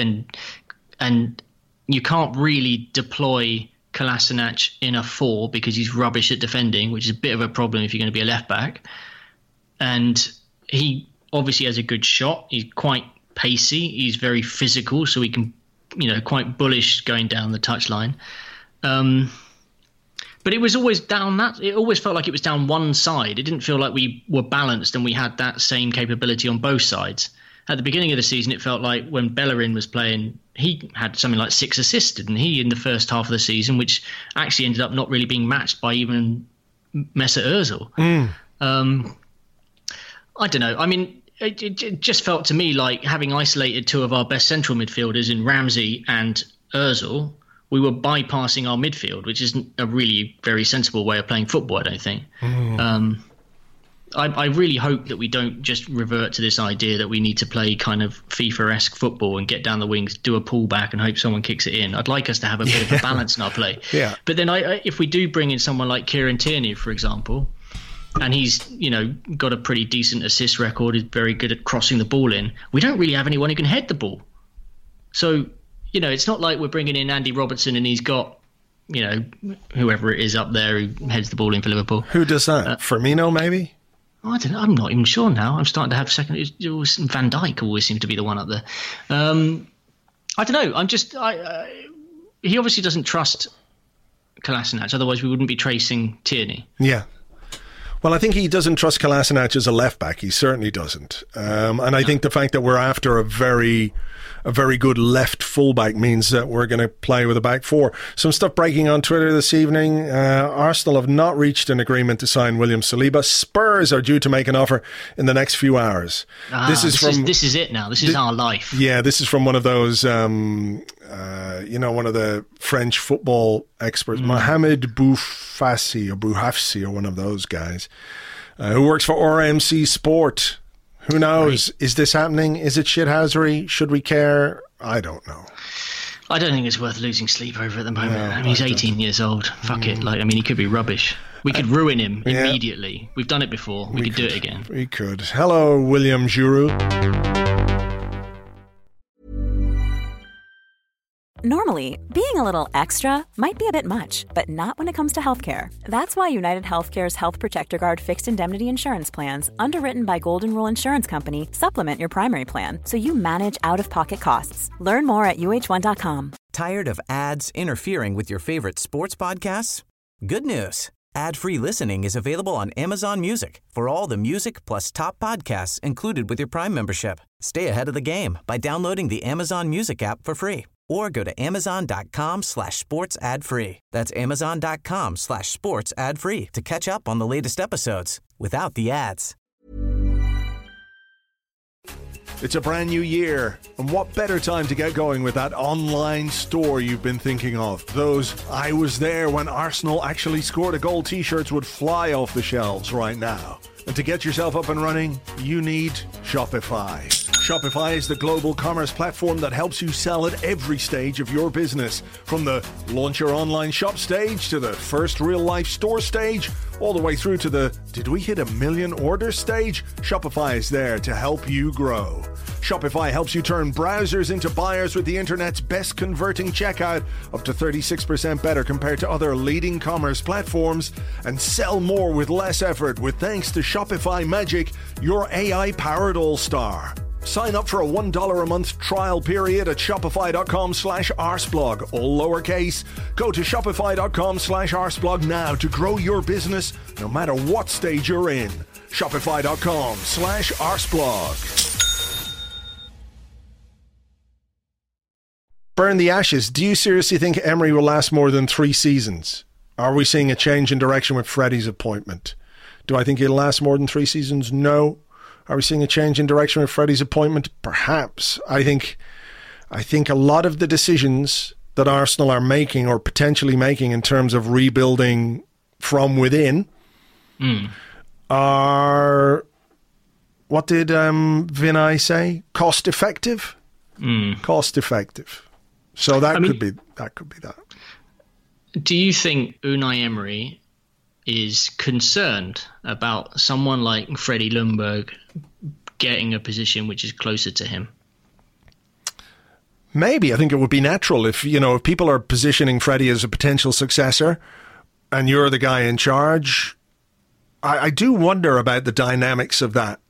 you can't really deploy Kolasinac in a 4 because he's rubbish at defending, which is a bit of a problem if you're going to be a left back. And he obviously has a good shot. He's quite pacey. He's very physical, so he can, quite bullish going down the touchline. But it was always down that. It always felt like it was down one side. It didn't feel like we were balanced and we had that same capability on both sides. At the beginning of the season, it felt like when Bellerin was playing, he had something like 6 assists, didn't he, in the first half of the season, which actually ended up not really being matched by even Mesut Ozil. I don't know. I mean, it just felt to me like having isolated 2 of our best central midfielders in Ramsey and Ozil, we were bypassing our midfield, which isn't a really very sensible way of playing football, I don't think. I really hope that we don't just revert to this idea that we need to play kind of FIFA-esque football and get down the wings, do a pullback and hope someone kicks it in. I'd like us to have a bit of a balance in our play. Yeah. But then if we do bring in someone like Kieran Tierney, for example, and he's, got a pretty decent assist record, is very good at crossing the ball in, we don't really have anyone who can head the ball. So, it's not like we're bringing in Andy Robertson and he's got, whoever it is up there who heads the ball in for Liverpool. Who does that? Firmino, maybe? I don't know. I'm not even sure now. I'm starting to have second. Van Dijk always seems to be the one up there. I don't know. He obviously doesn't trust Kolasinac. Otherwise, we wouldn't be tracing Tierney. Yeah. Well, I think he doesn't trust Kolasinac as a left back. He certainly doesn't. And I think the fact that we're after a very good left fullback means that we're going to play with a back 4. Some stuff breaking on Twitter this evening. Arsenal have not reached an agreement to sign William Saliba. Spurs are due to make an offer in the next few hours. This is it now. This is our life. Yeah, this is from one of those, one of the French football experts, Mohamed Bouhafsi or one of those guys, who works for RMC Sport. Who knows? Right. Is this happening? Is it shithousery? Should we care? I don't know. I don't think it's worth losing sleep over at the moment. No, he's 18 years old. Fuck it. He could be rubbish. We could ruin him immediately. We've done it before. We could do it again. We could. Hello, William Giroud. Normally, being a little extra might be a bit much, but not when it comes to healthcare. That's why United Healthcare's Health Protector Guard fixed indemnity insurance plans, underwritten by Golden Rule Insurance Company, supplement your primary plan so you manage out-of-pocket costs. Learn more at UH1.com. Tired of ads interfering with your favorite sports podcasts? Good news. Ad-free listening is available on Amazon Music for all the music plus top podcasts included with your Prime membership. Stay ahead of the game by downloading the Amazon Music app for free. Or go to amazon.com/sports ad free. That's amazon.com/sports ad free to catch up on the latest episodes without the ads. It's a brand new year, and what better time to get going with that online store you've been thinking of? Those "I was there when Arsenal actually scored a goal" t-shirts would fly off the shelves right now. And to get yourself up and running, you need Shopify. Shopify is the global commerce platform that helps you sell at every stage of your business. From the launch your online shop stage to the first real-life store stage, all the way through to the did we hit 1 million orders stage? Shopify is there to help you grow. Shopify helps you turn browsers into buyers with the internet's best converting checkout, up to 36% better compared to other leading commerce platforms, and sell more with less effort with thanks to Shopify Magic, your AI-powered all-star. Sign up for a $1 a month trial period at shopify.com/arseblog, all lowercase. Go to shopify.com/arseblog now to grow your business no matter what stage you're in. Shopify.com/arseblog. Burn the ashes. Do you seriously think Emery will last more than 3 seasons? Are we seeing a change in direction with Freddie's appointment? Do I think he'll last more than 3 seasons? No. Are we seeing a change in direction with Freddie's appointment? Perhaps. I think a lot of the decisions that Arsenal are making or potentially making in terms of rebuilding from within are, what did Vinay say? Cost effective? Cost effective. So that could be that. Do you think Unai Emery is concerned about someone like Freddie Ljungberg getting a position which is closer to him? Maybe. I think it would be natural if people are positioning Freddie as a potential successor and you're the guy in charge. I do wonder about the dynamics of that.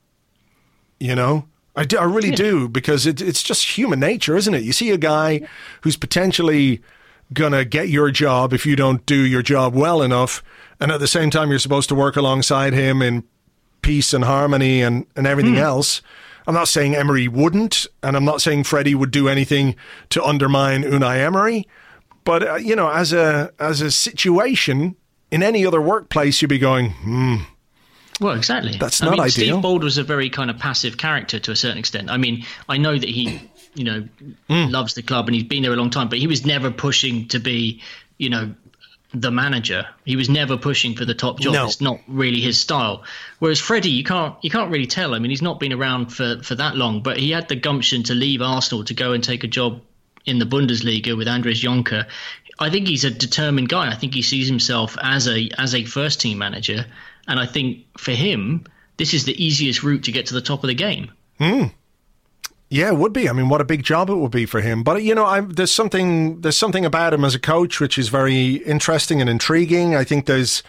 I really do, because it's just human nature, isn't it? You see a guy who's potentially going to get your job if you don't do your job well enough, and at the same time you're supposed to work alongside him in peace and harmony and everything else. I'm not saying Emery wouldn't, and I'm not saying Freddie would do anything to undermine Unai Emery, but as a situation in any other workplace, you'd be going, Well, exactly. That's not ideal. Steve Bold was a very kind of passive character to a certain extent. I mean, I know that he, loves the club and he's been there a long time, but he was never pushing to be, the manager. He was never pushing for the top job. No. It's not really his style. Whereas Freddie, you can't really tell. I mean, he's not been around for that long, but he had the gumption to leave Arsenal to go and take a job in the Bundesliga with Andres Jonker. I think he's a determined guy. I think he sees himself as a first team manager. And I think for him, this is the easiest route to get to the top of the game. Yeah, it would be. I mean, what a big job it would be for him. But, there's something about him as a coach which is very interesting and intriguing. I think there's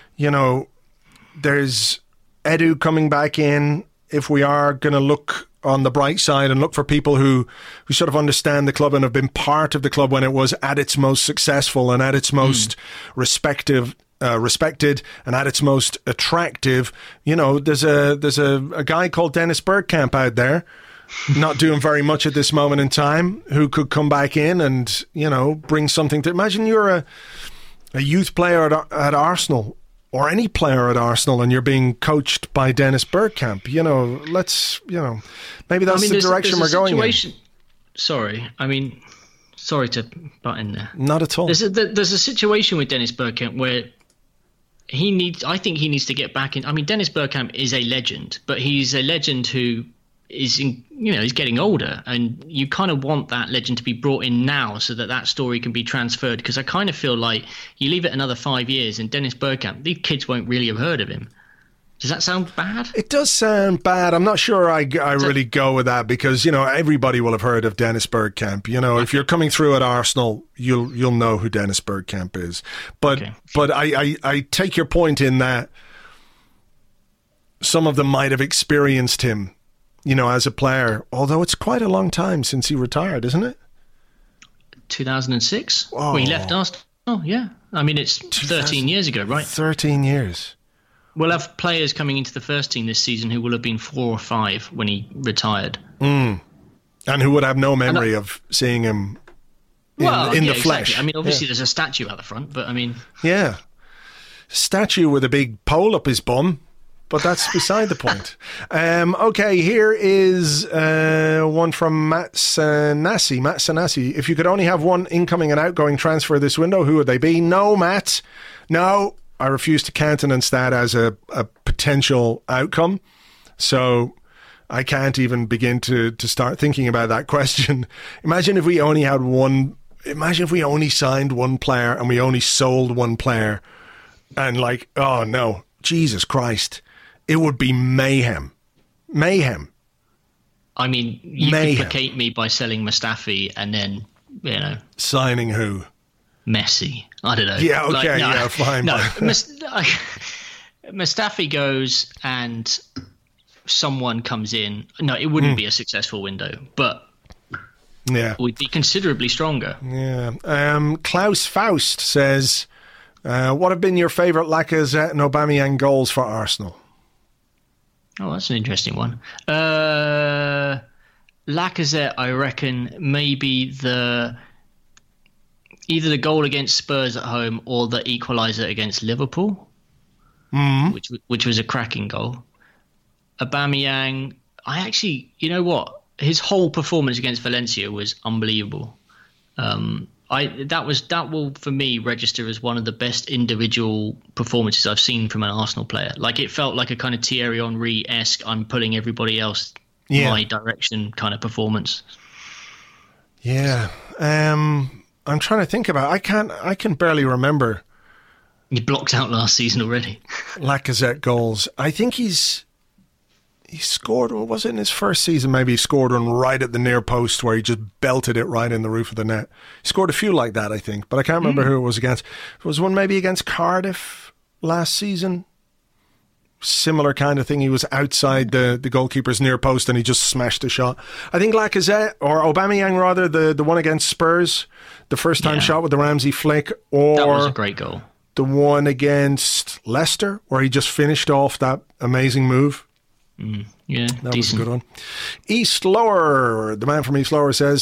Edu coming back in. If we are going to look on the bright side and look for people who sort of understand the club and have been part of the club when it was at its most successful and at its most respected and at its most attractive, there's a guy called Dennis Bergkamp out there, not doing very much at this moment in time, who could come back in and bring something to. Imagine you're a youth player at Arsenal, or any player at Arsenal, and you're being coached by Dennis Bergkamp. Maybe that's the direction we're going in. Sorry to butt in there. Not at all. There's a situation with Dennis Bergkamp where I think he needs to get back in. I mean, Dennis Bergkamp is a legend, but he's a legend who is, he's getting older, and you kind of want that legend to be brought in now so that story can be transferred. Because I kind of feel like you leave it another 5 years and Dennis Bergkamp, these kids won't really have heard of him. Does that sound bad? It does sound bad. I'm not sure I really go with that, because, everybody will have heard of Dennis Bergkamp. If you're coming through at Arsenal, you'll know who Dennis Bergkamp is. But I take your point in that some of them might have experienced him, as a player, although it's quite a long time since he retired, isn't it? 2006? Oh. Well, he left Arsenal. Oh, yeah. I mean, it's 13 years ago, right? 13 years. We'll have players coming into the first team this season who will have been 4 or 5 when he retired. And who would have no memory of seeing him in the flesh. Exactly. I mean, obviously there's a statue out the front, but I mean... Yeah. Statue with a big pole up his bum, but that's beside the point. Okay, here is one from Matt Sanasi. If you could only have one incoming and outgoing transfer this window, who would they be? No, Matt. No. I refuse to countenance that as a potential outcome. So I can't even begin to start thinking about that question. Imagine if we only had one. Imagine if we only signed one player and we only sold one player, and like, oh no, Jesus Christ, it would be mayhem. Mayhem. I mean, you could placate me by selling Mustafi and then, signing who? Messi. I don't know. Yeah, okay, fine. No, Mustafi goes and someone comes in. No, it wouldn't be a successful window, but we'd be considerably stronger. Yeah. Klaus Faust says, what have been your favourite Lacazette and Aubameyang goals for Arsenal? Oh, that's an interesting one. Lacazette, I reckon, maybe either the goal against Spurs at home or the equaliser against Liverpool, which was a cracking goal. Aubameyang, you know what? His whole performance against Valencia was unbelievable. That will for me register as one of the best individual performances I've seen from an Arsenal player. Like, it felt like a kind of Thierry Henry-esque, I'm pulling everybody else my direction kind of performance. Yeah. I'm trying to think about it. I can barely remember. You blocked out last season already. Lacazette goals. I think he scored, or was it in his first season? Maybe he scored one right at the near post where he just belted it right in the roof of the net. He scored a few like that, I think, but I can't remember who it was against. It was one maybe against Cardiff last season. Similar kind of thing. He was outside the goalkeeper's near post and he just smashed a shot. I think Lacazette, or Aubameyang rather, the one against Spurs, the first time shot with the Ramsey flick, or that was a great goal. The one against Leicester where he just finished off that amazing move. Yeah, that decent. was a good one. East Lower, the man from East Lower says,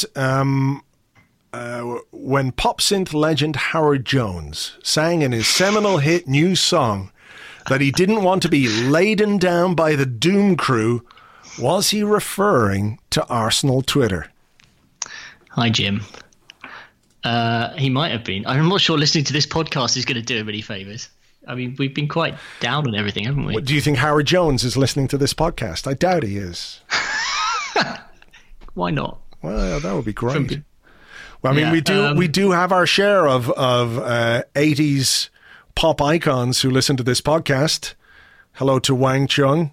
when pop synth legend Howard Jones sang in his seminal hit new song that he didn't want to be laden down by the Doom Crew, was he referring to Arsenal Twitter? Hi, Jim. He might have been. I'm not sure listening to this podcast is going to do him any favours. I mean, we've been quite down on everything, haven't we? Do you think Howard Jones is listening to this podcast? I doubt he is. Why not? Well, that would be great. Well, I mean, we do have our share of 80s pop icons who listen to this podcast. Hello to Wang Chung.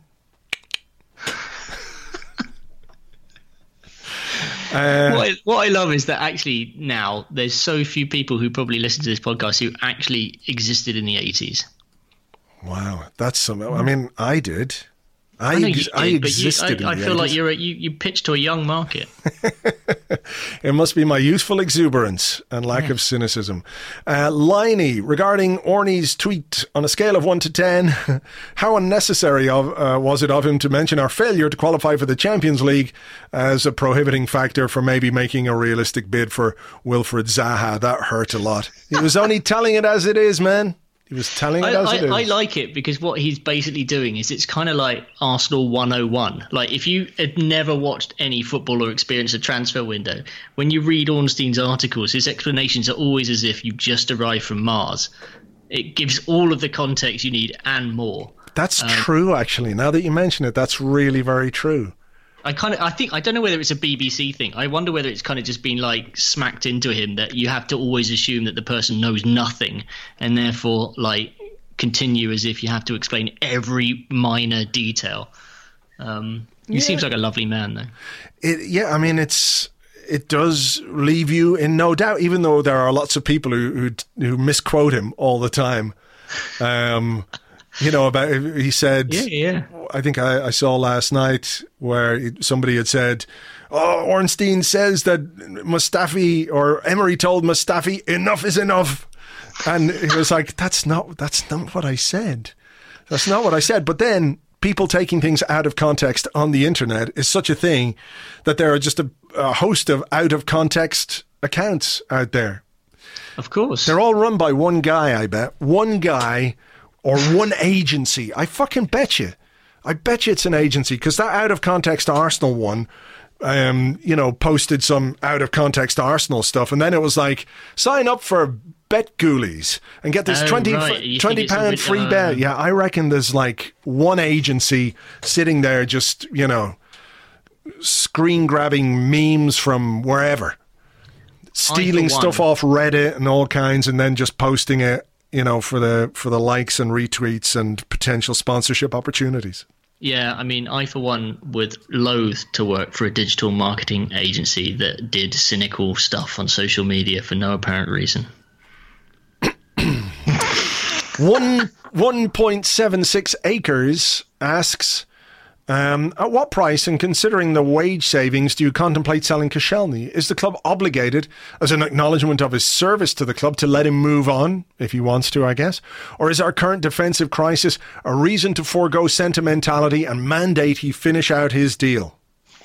What I love is that actually now there's so few people who probably listen to this podcast who actually existed in the 80s. Wow, that's something. I mean, I did. I I existed in the 80s. feel like you pitched to a young market. It must be my youthful exuberance and lack of cynicism. Liney, regarding Orney's tweet, on a scale of 1 to 10, how unnecessary was it of him to mention our failure to qualify for the Champions League as a prohibiting factor for maybe making a realistic bid for Wilfried Zaha? That hurt a lot. He was only telling it as it is, man. He was telling it as it is. I like it because what he's basically doing is it's kind of like Arsenal 101. Like, if you had never watched any football or experienced a transfer window, when you read Ornstein's articles, his explanations are always as if you just arrived from Mars. It gives all of the context you need and more. That's true, actually. Now that you mention it, that's really very true. I don't know whether it's a BBC thing. I wonder whether it's kind of just been like smacked into him that you have to always assume that the person knows nothing and therefore like continue as if you have to explain every minor detail. He seems like a lovely man, though. I mean, it does leave you in no doubt, even though there are lots of people who misquote him all the time. You know, about, he said, I think I saw last night where somebody had said, Ornstein says that Mustafi, or Emery told Mustafi, enough is enough. And he was like, that's not what I said. That's not what I said. But then people taking things out of context on the internet is such a thing that there are just a host of out of context accounts out there. Of course. They're all run by one guy, I bet. One guy. Or one agency. I fucking bet you. I bet you it's an agency, because that out of context Arsenal one, posted some out of context Arsenal stuff, and then it was like, sign up for Bet Ghoulies and get this £20 free bet. Yeah, I reckon there's like one agency sitting there just, screen grabbing memes from wherever, stealing stuff off Reddit and all kinds, and then just posting it, for the likes and retweets and potential sponsorship opportunities. Yeah, I mean, I, for one, would loathe to work for a digital marketing agency that did cynical stuff on social media for no apparent reason. 1.76 acres asks, at what price, and considering the wage savings, do you contemplate selling Koscielny? Is the club obligated, as an acknowledgement of his service to the club, to let him move on, if he wants to, I guess? Or is our current defensive crisis a reason to forego sentimentality and mandate he finish out his deal?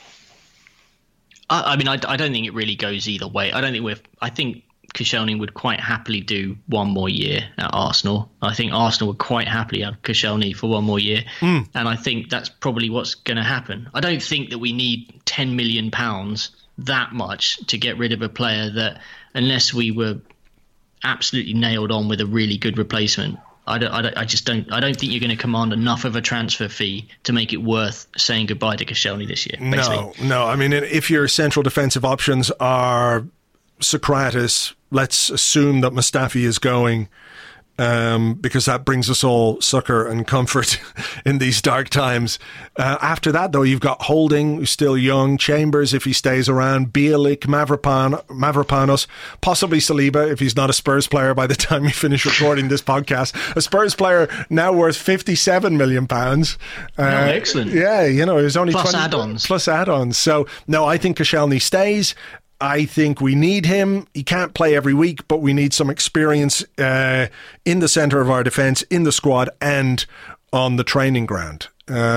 I mean, I don't think it really goes either way. I think Koscielny would quite happily do one more year at Arsenal. I think Arsenal would quite happily have Koscielny for one more year. And I think that's probably what's going to happen. I don't think that we need £10 million that much to get rid of a player that, unless we were absolutely nailed on with a really good replacement, I don't think you're going to command enough of a transfer fee to make it worth saying goodbye to Koscielny this year. Basically. No. I mean, if your central defensive options are Socrates, let's assume that Mustafi is going, because that brings us all succour and comfort in these dark times. After that, though, you've got Holding, who's still young, Chambers, if he stays around, Bielik, Mavropanos, possibly Saliba, if he's not a Spurs player by the time we finish recording this podcast. A Spurs player now worth £57 million. Excellent. Yeah, there's only plus add-ons. Plus add-ons. So, no, I think Koscielny stays. I think we need him. He can't play every week, but we need some experience in the centre of our defence, in the squad, and on the training ground.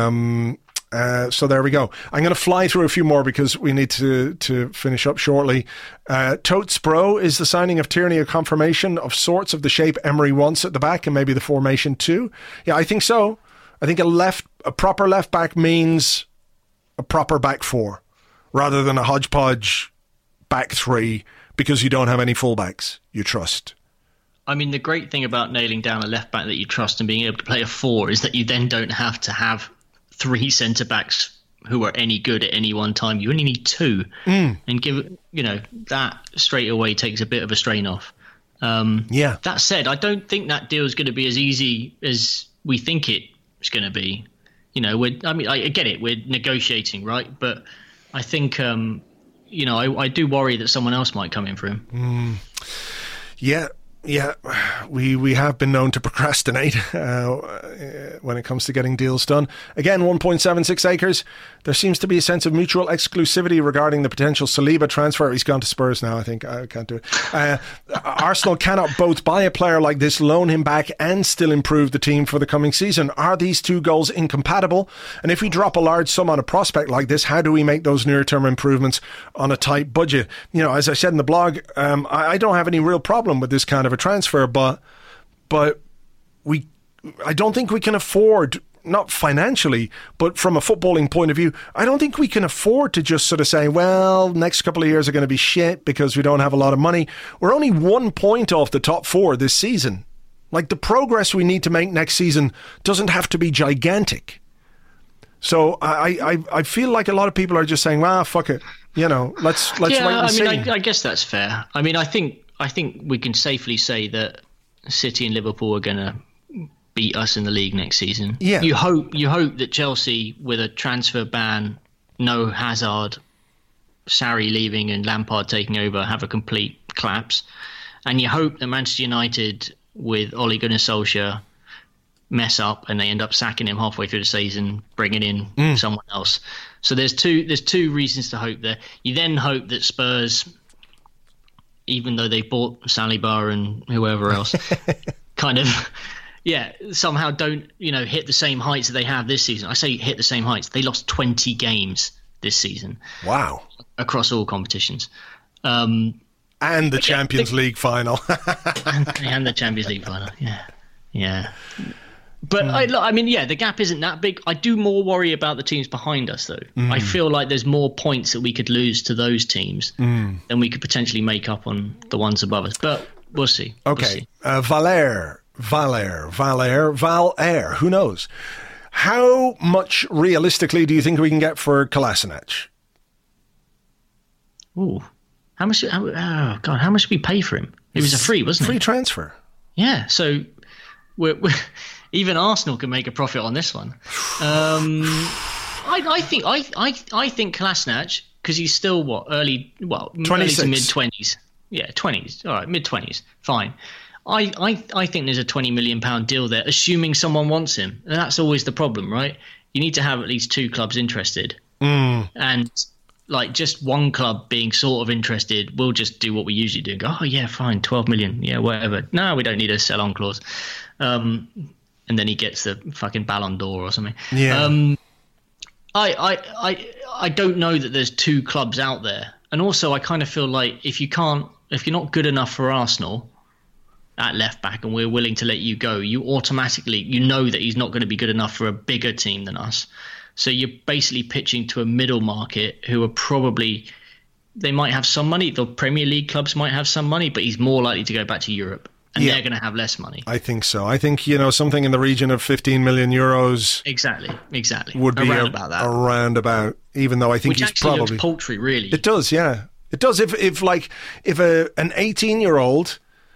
So there we go. I'm going to fly through a few more because we need to finish up shortly. Totes Pro, is the signing of Tierney a confirmation of sorts of the shape Emery wants at the back, and maybe the formation too? Yeah, I think so. I think a proper left back means a proper back four, rather than a hodgepodge back three, because you don't have any fullbacks you trust. I mean, the great thing about nailing down a left back that you trust and being able to play a four is that you then don't have to have three centre backs who are any good at any one time. You only need two, and that straight away takes a bit of a strain off. That said, I don't think that deal is going to be as easy as we think it's going to be. I get it, we're negotiating, right? But I think I do worry that someone else might come in for him. Yeah, we have been known to procrastinate when it comes to getting deals done. Again, 1.76 acres. There seems to be a sense of mutual exclusivity regarding the potential Saliba transfer. He's gone to Spurs now, I think. I can't do it. Arsenal cannot both buy a player like this, loan him back, and still improve the team for the coming season. Are these two goals incompatible? And if we drop a large sum on a prospect like this, how do we make those near-term improvements on a tight budget? As I said in the blog, I don't have any real problem with this kind of a transfer, but I don't think we can afford, not financially, but from a footballing point of view, I don't think we can afford to just sort of say, well, next couple of years are going to be shit because we don't have a lot of money. We're only 1 point off the top four this season. Like, the progress we need to make next season doesn't have to be gigantic. So I feel like a lot of people are just saying, well, fuck it, let's wait and see. I guess that's fair. I mean, I think we can safely say that City and Liverpool are going to beat us in the league next season. Yeah. You hope that Chelsea, with a transfer ban, no Hazard, Sarri leaving and Lampard taking over, have a complete collapse. And you hope that Manchester United, with Ole Gunnar Solskjaer, mess up and they end up sacking him halfway through the season, bringing in someone else. So there's two reasons to hope there. You then hope that Spurs, even though they bought Saliba and whoever else, kind of, somehow don't, hit the same heights that they have this season. I say hit the same heights. They lost 20 games this season. Wow. Across all competitions. And the Champions League final. and the Champions League final, yeah. But the gap isn't that big. I do more worry about the teams behind us, though. I feel like there's more points that we could lose to those teams than we could potentially make up on the ones above us. But we'll see. Okay. Valair, who knows? How much realistically do you think we can get for Kolasinac? Ooh, how much? Oh God, how much did we pay for him? It was a free, wasn't it? Free transfer. Yeah, so we're even Arsenal can make a profit on this one. I think Kolasinac, because he's still early to mid-20s. Yeah, 20s. All right, mid-20s. Fine. I think there's a £20 million deal there, assuming someone wants him. And that's always the problem, right? You need to have at least 2 clubs interested. And like just one club being sort of interested, we'll just do what we usually do. Go, oh yeah, fine, 12 million, yeah, whatever. No, we don't need a sell-on clause. And then he gets the fucking Ballon d'Or or something. Yeah. I don't know that there's 2 clubs out there. And also I kind of feel like if you're not good enough for Arsenal at left back and we're willing to let you go, you automatically, know that he's not going to be good enough for a bigger team than us. So you're basically pitching to a middle market who are probably, they might have some money. The Premier League clubs might have some money, but he's more likely to go back to Europe. And they're going to have less money. I think so. I think, something in the region of 15 million euros. Exactly. Would be around about that. Around about, even though I think Which he's actually probably... looks paltry, really. It does, yeah. It does. If an 18-year-old,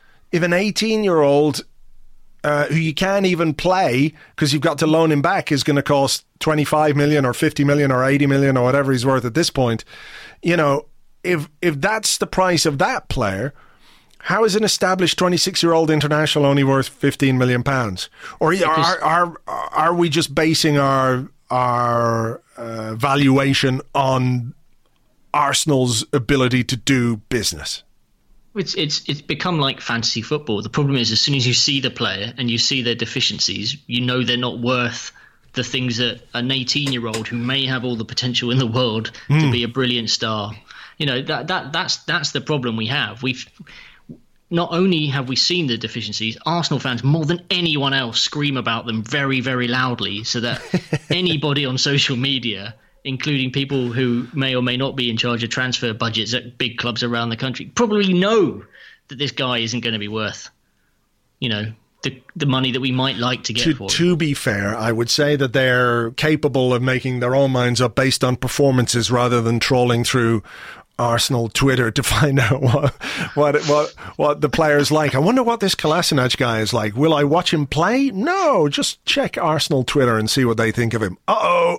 who you can't even play because you've got to loan him back is going to cost 25 million or 50 million or 80 million or whatever he's worth at this point, if that's the price of that player, how is an established 26-year-old international only worth 15 million pounds? Or are we just basing our valuation on Arsenal's ability to do business? It's become like fantasy football. The problem is, as soon as you see the player and you see their deficiencies, they're not worth the things that an 18-year-old who may have all the potential in the world to be a brilliant star. That's the problem we have. Not only have we seen the deficiencies, Arsenal fans more than anyone else scream about them very, very loudly, so that anybody on social media, including people who may or may not be in charge of transfer budgets at big clubs around the country, probably know that this guy isn't going to be worth, the money that we might like to get for him. To be fair, I would say that they're capable of making their own minds up based on performances rather than trawling through Arsenal Twitter to find out what the player's like. I wonder what this Kolasinac guy is like. Will I watch him play? No, just check Arsenal Twitter and see what they think of him. Uh-oh.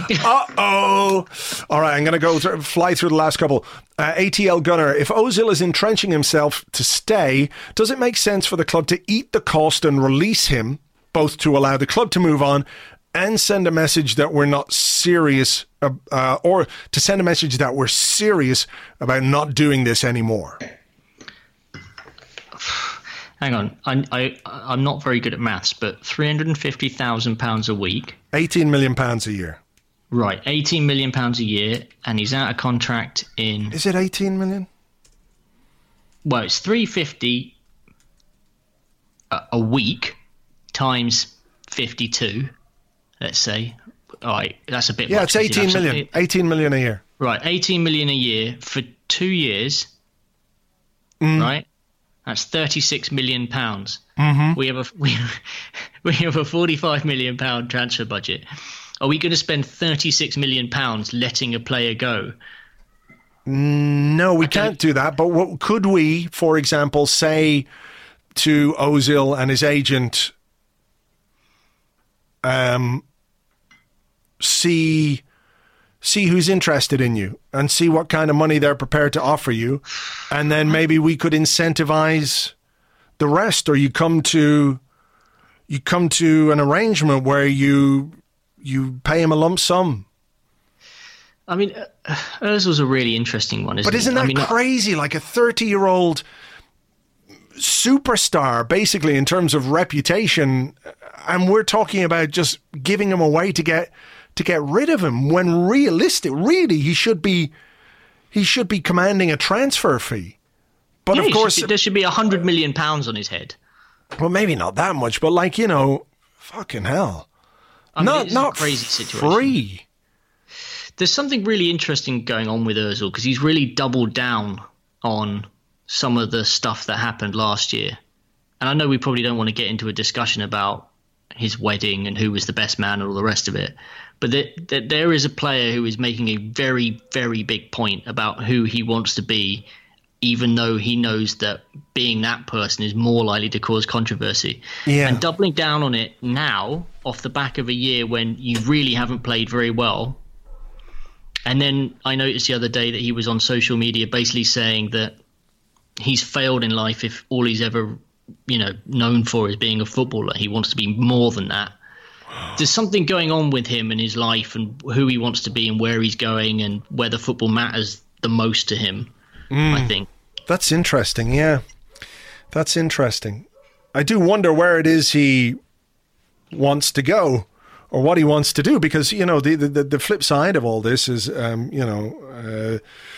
All right, I'm going to fly through the last couple. ATL Gunner, if Ozil is entrenching himself to stay, does it make sense for the club to eat the cost and release him, both to allow the club to move on and send a message that we're not serious, or to send a message that we're serious about not doing this anymore? Hang on, I'm not very good at maths, but £350,000 a week, £18 million a year. Right, £18 million a year, and he's out of contract in... Is it 18 million? Well, it's 350 a week times 52, let's say. All right, that's a bit much. Yeah, it's 18 million. 18 million a year. Right, 18 million a year for 2 years. Right? That's £36 million. Mm-hmm. We have a £45 million transfer budget. Are we going to spend £36 million letting a player go? No, we can't do that. But what could we, for example, say to Ozil and his agent, see who's interested in you and see what kind of money they're prepared to offer you, and then maybe we could incentivize the rest, or you come to an arrangement where you pay him a lump sum. I mean, Ozil's a really interesting one, isn't it? But isn't that crazy? Like a 30-year-old superstar, basically, in terms of reputation, and we're talking about just giving him away to get rid of him, when really he should be commanding a transfer fee. But of course, there should be £100 million on his head. Well, maybe not that much, but fucking hell. I mean, it's not a crazy situation. Free. There's something really interesting going on with Ozil, because he's really doubled down on some of the stuff that happened last year. And I know we probably don't want to get into a discussion about his wedding and who was the best man and all the rest of it. But there is a player who is making a very, very big point about who he wants to be, even though he knows that being that person is more likely to cause controversy. Yeah. And doubling down on it now, off the back of a year when you really haven't played very well. And then I noticed the other day that he was on social media basically saying that he's failed in life if all he's ever, known for is being a footballer. He wants to be more than that. There's something going on with him and his life and who he wants to be and where he's going and whether football matters the most to him, I think. That's interesting, yeah. That's interesting. I do wonder where it is he wants to go or what he wants to do, because, the flip side of all this is, the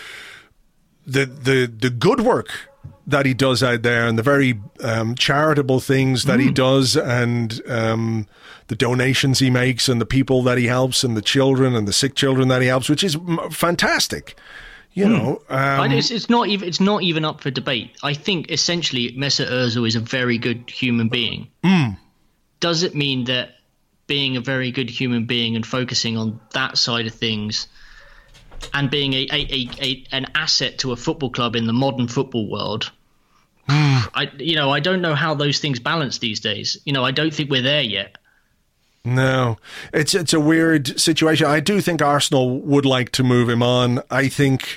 good work that he does out there and the very charitable things that he does and the donations he makes and the people that he helps and the children and the sick children that he helps, which is fantastic. It's not even up for debate. I think essentially Mesut Ozil is a very good human being. Does it mean that being a very good human being and focusing on that side of things and being an asset to a football club in the modern football world, I don't know how those things balance these days. I don't think we're there yet. No, it's a weird situation. I do think Arsenal would like to move him on. I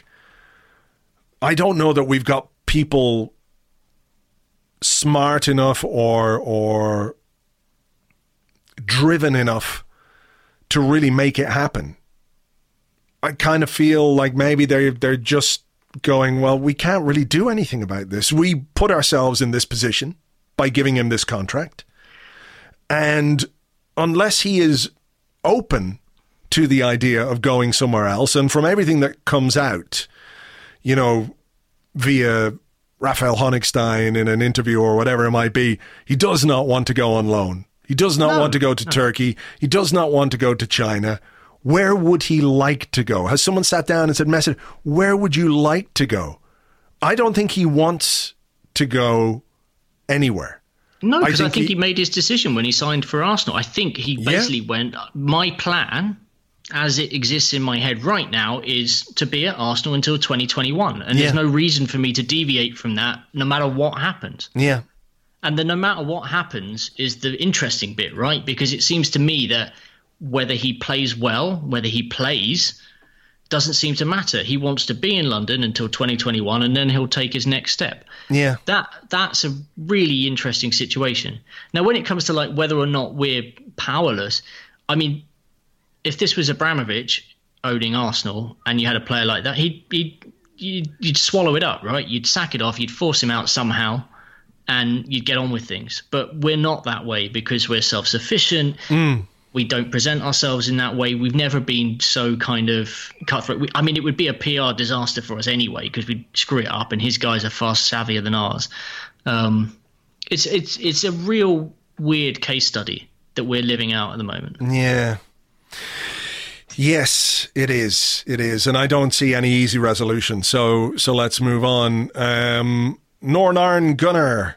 don't know that we've got people smart enough or driven enough to really make it happen. I kind of feel like maybe they're just going, well, we can't really do anything about this. We put ourselves in this position by giving him this contract. And unless he is open to the idea of going somewhere else, and from everything that comes out, via Raphael Honigstein in an interview or whatever it might be, he does not want to go on loan. He does not want to go to Turkey. He does not want to go to China. Where would he like to go? Has someone sat down and said, Mesut, where would you like to go? I don't think he wants to go anywhere. No, because I think he made his decision when he signed for Arsenal. I think he basically went, my plan, as it exists in my head right now, is to be at Arsenal until 2021. And there's no reason for me to deviate from that, no matter what happens. Yeah. And the no matter what happens is the interesting bit, right? Because it seems to me that whether he plays well, whether he plays, doesn't seem to matter. He wants to be in London until 2021, and then he'll take his next step. Yeah. That's a really interesting situation. Now, when it comes to like whether or not we're powerless, I mean, if this was Abramovich owning Arsenal and you had a player like that, you'd swallow it up, right? You'd sack it off, you'd force him out somehow, and you'd get on with things. But we're not that way because we're self-sufficient. We don't present ourselves in that way. We've never been so kind of cutthroat. It would be a PR disaster for us anyway because we'd screw it up, and his guys are far savvier than ours. It's a real weird case study that we're living out at the moment. Yeah. Yes, it is. It is. And I don't see any easy resolution. So let's move on. Nornarn Gunnar,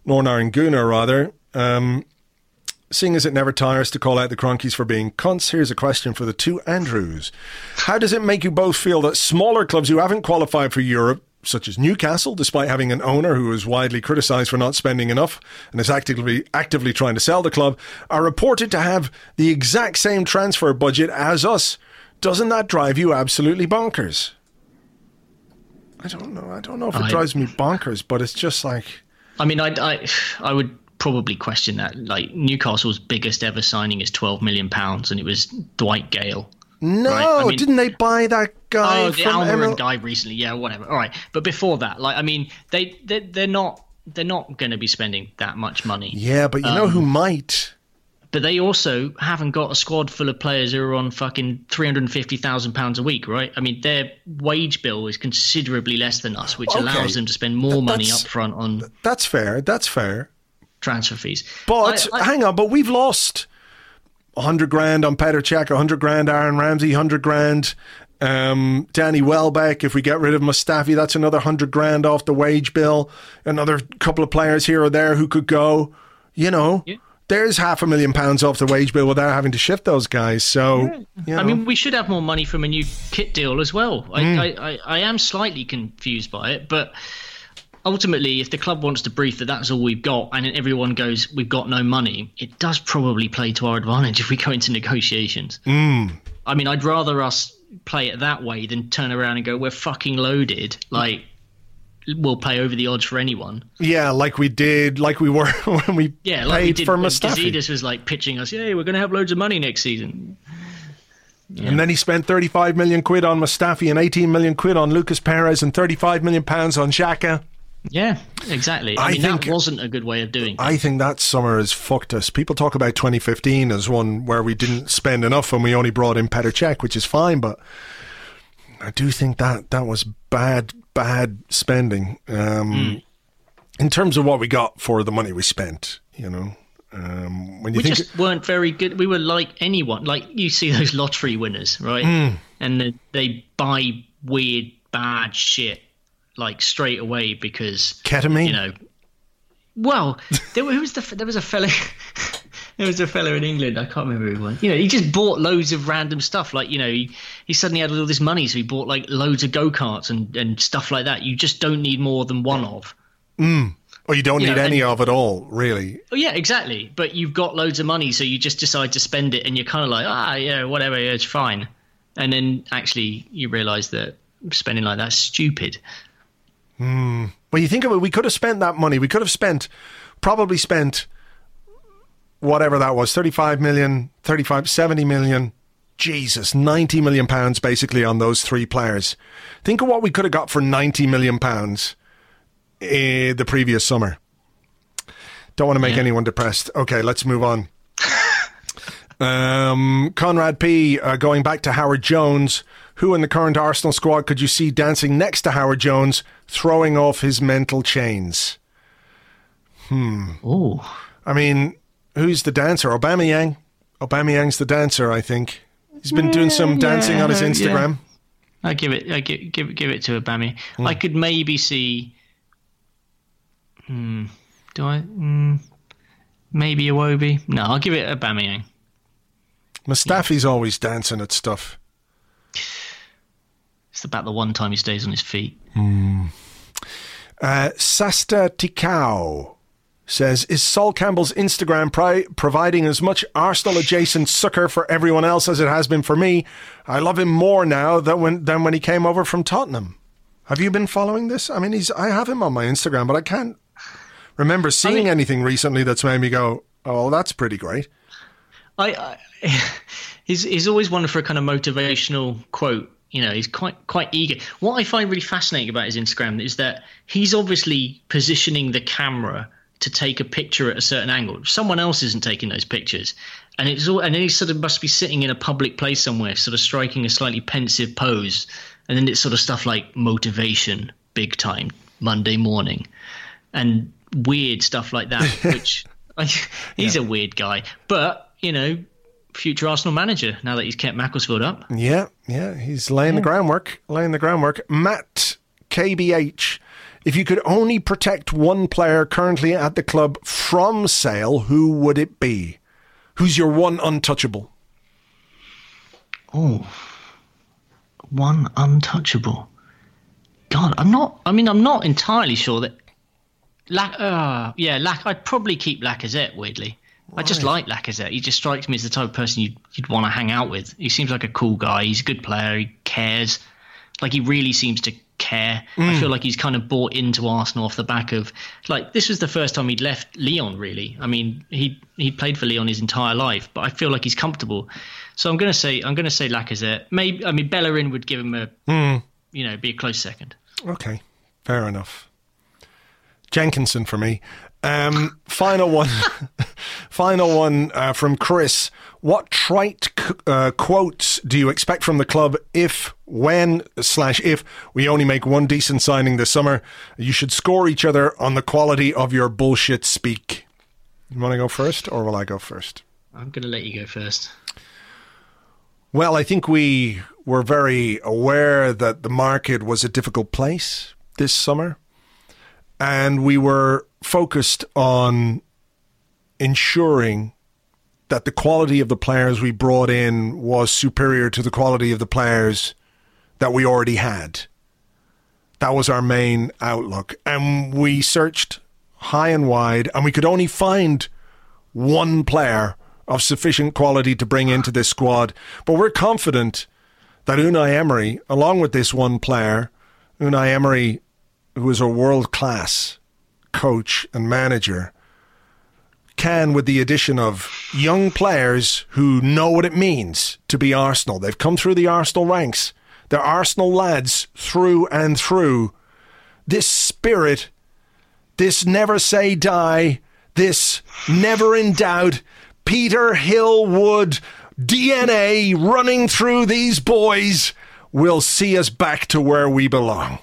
seeing as it never tires to call out the Cronkies for being cunts, here's a question for the two Andrews. How does it make you both feel that smaller clubs who haven't qualified for Europe, such as Newcastle, despite having an owner who is widely criticised for not spending enough and is actively trying to sell the club, are reported to have the exact same transfer budget as us? Doesn't that drive you absolutely bonkers? I don't know if it drives me bonkers, but it's just like... I would probably question that. Like, Newcastle's biggest ever signing is £12 million, and it was Dwight Gale. No, right? Didn't they buy that guy from Almiron guy recently? Yeah, whatever. All right, but before that, they're not going to be spending that much money. Yeah, but you know who might? But they also haven't got a squad full of players who are on fucking £350,000 a week, right? I mean, their wage bill is considerably less than us, which allows them to spend more money up front on. That's fair. Transfer fees. But hang on, but we've lost 100 grand on Petr Cech, 100 grand Aaron Ramsey, 100 grand Danny Welbeck. If we get rid of Mustafi, that's another 100 grand off the wage bill. Another couple of players here or there who could go. there's £500,000 off the wage bill without having to shift those guys. So, you know. I mean, we should have more money from a new kit deal as well. I am slightly confused by it, but ultimately, if the club wants to brief that that's all we've got, and then everyone goes, we've got no money, it does probably play to our advantage if we go into negotiations. I mean, I'd rather us play it that way than turn around and go, we're fucking loaded. Like, we'll play over the odds for anyone. Yeah, like we were when we paid for Mustafi. Gazidis was like pitching us, we're going to have loads of money next season. Yeah. And then he spent 35 million quid on Mustafi and 18 million quid on Lucas Perez and 35 million pounds on Xhaka. Yeah, exactly. I mean, that wasn't a good way of doing it. I think that summer has fucked us. People talk about 2015 as one where we didn't spend enough and we only brought in Petr Cech, which is fine, but I do think that was bad spending in terms of what we got for the money we spent, you know. When you just weren't very good. We were like anyone. Like, you see those lottery winners, right? And they buy weird, bad shit like straight away because ketamine. You know, well, there was a fella. There was a fella in England, I can't remember who it was. You know, he just bought loads of random stuff. Like, you know, he suddenly had all this money, so he bought like loads of go-karts and stuff like that. You just don't need more than one of. Or you don't need any of it all, really. Oh, yeah, exactly. But you've got loads of money, so you just decide to spend it, and you're kind of like, whatever, it's fine. And then actually you realise that spending like that's stupid. Well, you think of it, we could have spent that money. We could have probably spent whatever that was, 35 million, 35, 70 million, Jesus, 90 million pounds basically on those three players. Think of what we could have got for 90 million pounds the previous summer. Don't want to make anyone depressed. Okay, let's move on. Conrad P, going back to Howard Jones, who in the current Arsenal squad could you see dancing next to Howard Jones, throwing off his mental chains? Oh, I mean, who's the dancer? Aubameyang. Aubameyang's the dancer, I think. He's been doing some dancing on his Instagram. I give it to Aubameyang. I could maybe see. Do I? Maybe Iwobi. No, I'll give it Aubameyang. Mustafi's always dancing at stuff. It's about the one time he stays on his feet. Sasta Tikau says, is Sol Campbell's Instagram providing as much Arsenal-adjacent succor for everyone else as it has been for me? I love him more now than when he came over from Tottenham. Have you been following this? I mean, I have him on my Instagram, but I can't remember seeing anything recently that's made me go, oh, that's pretty great. He's always one for a kind of motivational quote. You know, he's quite eager. What I find really fascinating about his Instagram is that he's obviously positioning the camera to take a picture at a certain angle. Someone else isn't taking those pictures. And then he sort of must be sitting in a public place somewhere, sort of striking a slightly pensive pose. And then it's sort of stuff like motivation, big time, Monday morning, and weird stuff like that, which he's a weird guy. But, you know, future Arsenal manager now that he's kept Macclesfield up. Yeah, he's laying the groundwork. Matt KBH, if you could only protect one player currently at the club from sale, who would it be? Who's your one untouchable? Oh, one untouchable. God, I'm not entirely sure that. I'd probably keep Lacazette, weirdly. Right. I just like Lacazette. He just strikes me as the type of person you'd want to hang out with. He seems like a cool guy. He's a good player. He cares. Like, he really seems to care. I feel like he's kind of bought into Arsenal off the back of, like, this was the first time he'd left Lyon, really. I mean, he played for Lyon his entire life, but I feel like he's comfortable. So I'm going to say Lacazette. Maybe, I mean, Bellerin would give him be a close second. Okay, fair enough. Jenkinson for me. Final one from Chris. What trite quotes do you expect from the club if we only make one decent signing this summer? You should score each other on the quality of your bullshit speak. You want to go first, or will I go first? I'm going to let you go first. Well, I think we were very aware that the market was a difficult place this summer. And we were focused on ensuring that the quality of the players we brought in was superior to the quality of the players that we already had. That was our main outlook. And we searched high and wide, and we could only find one player of sufficient quality to bring into this squad. But we're confident that Unai Emery, along with this one player, Unai Emery, who is a world-class coach and manager, can, with the addition of young players who know what it means to be Arsenal. They've come through the Arsenal ranks. They're Arsenal lads through and through. This spirit, this never say die, this never in doubt, Peter Hillwood DNA running through these boys will see us back to where we belong.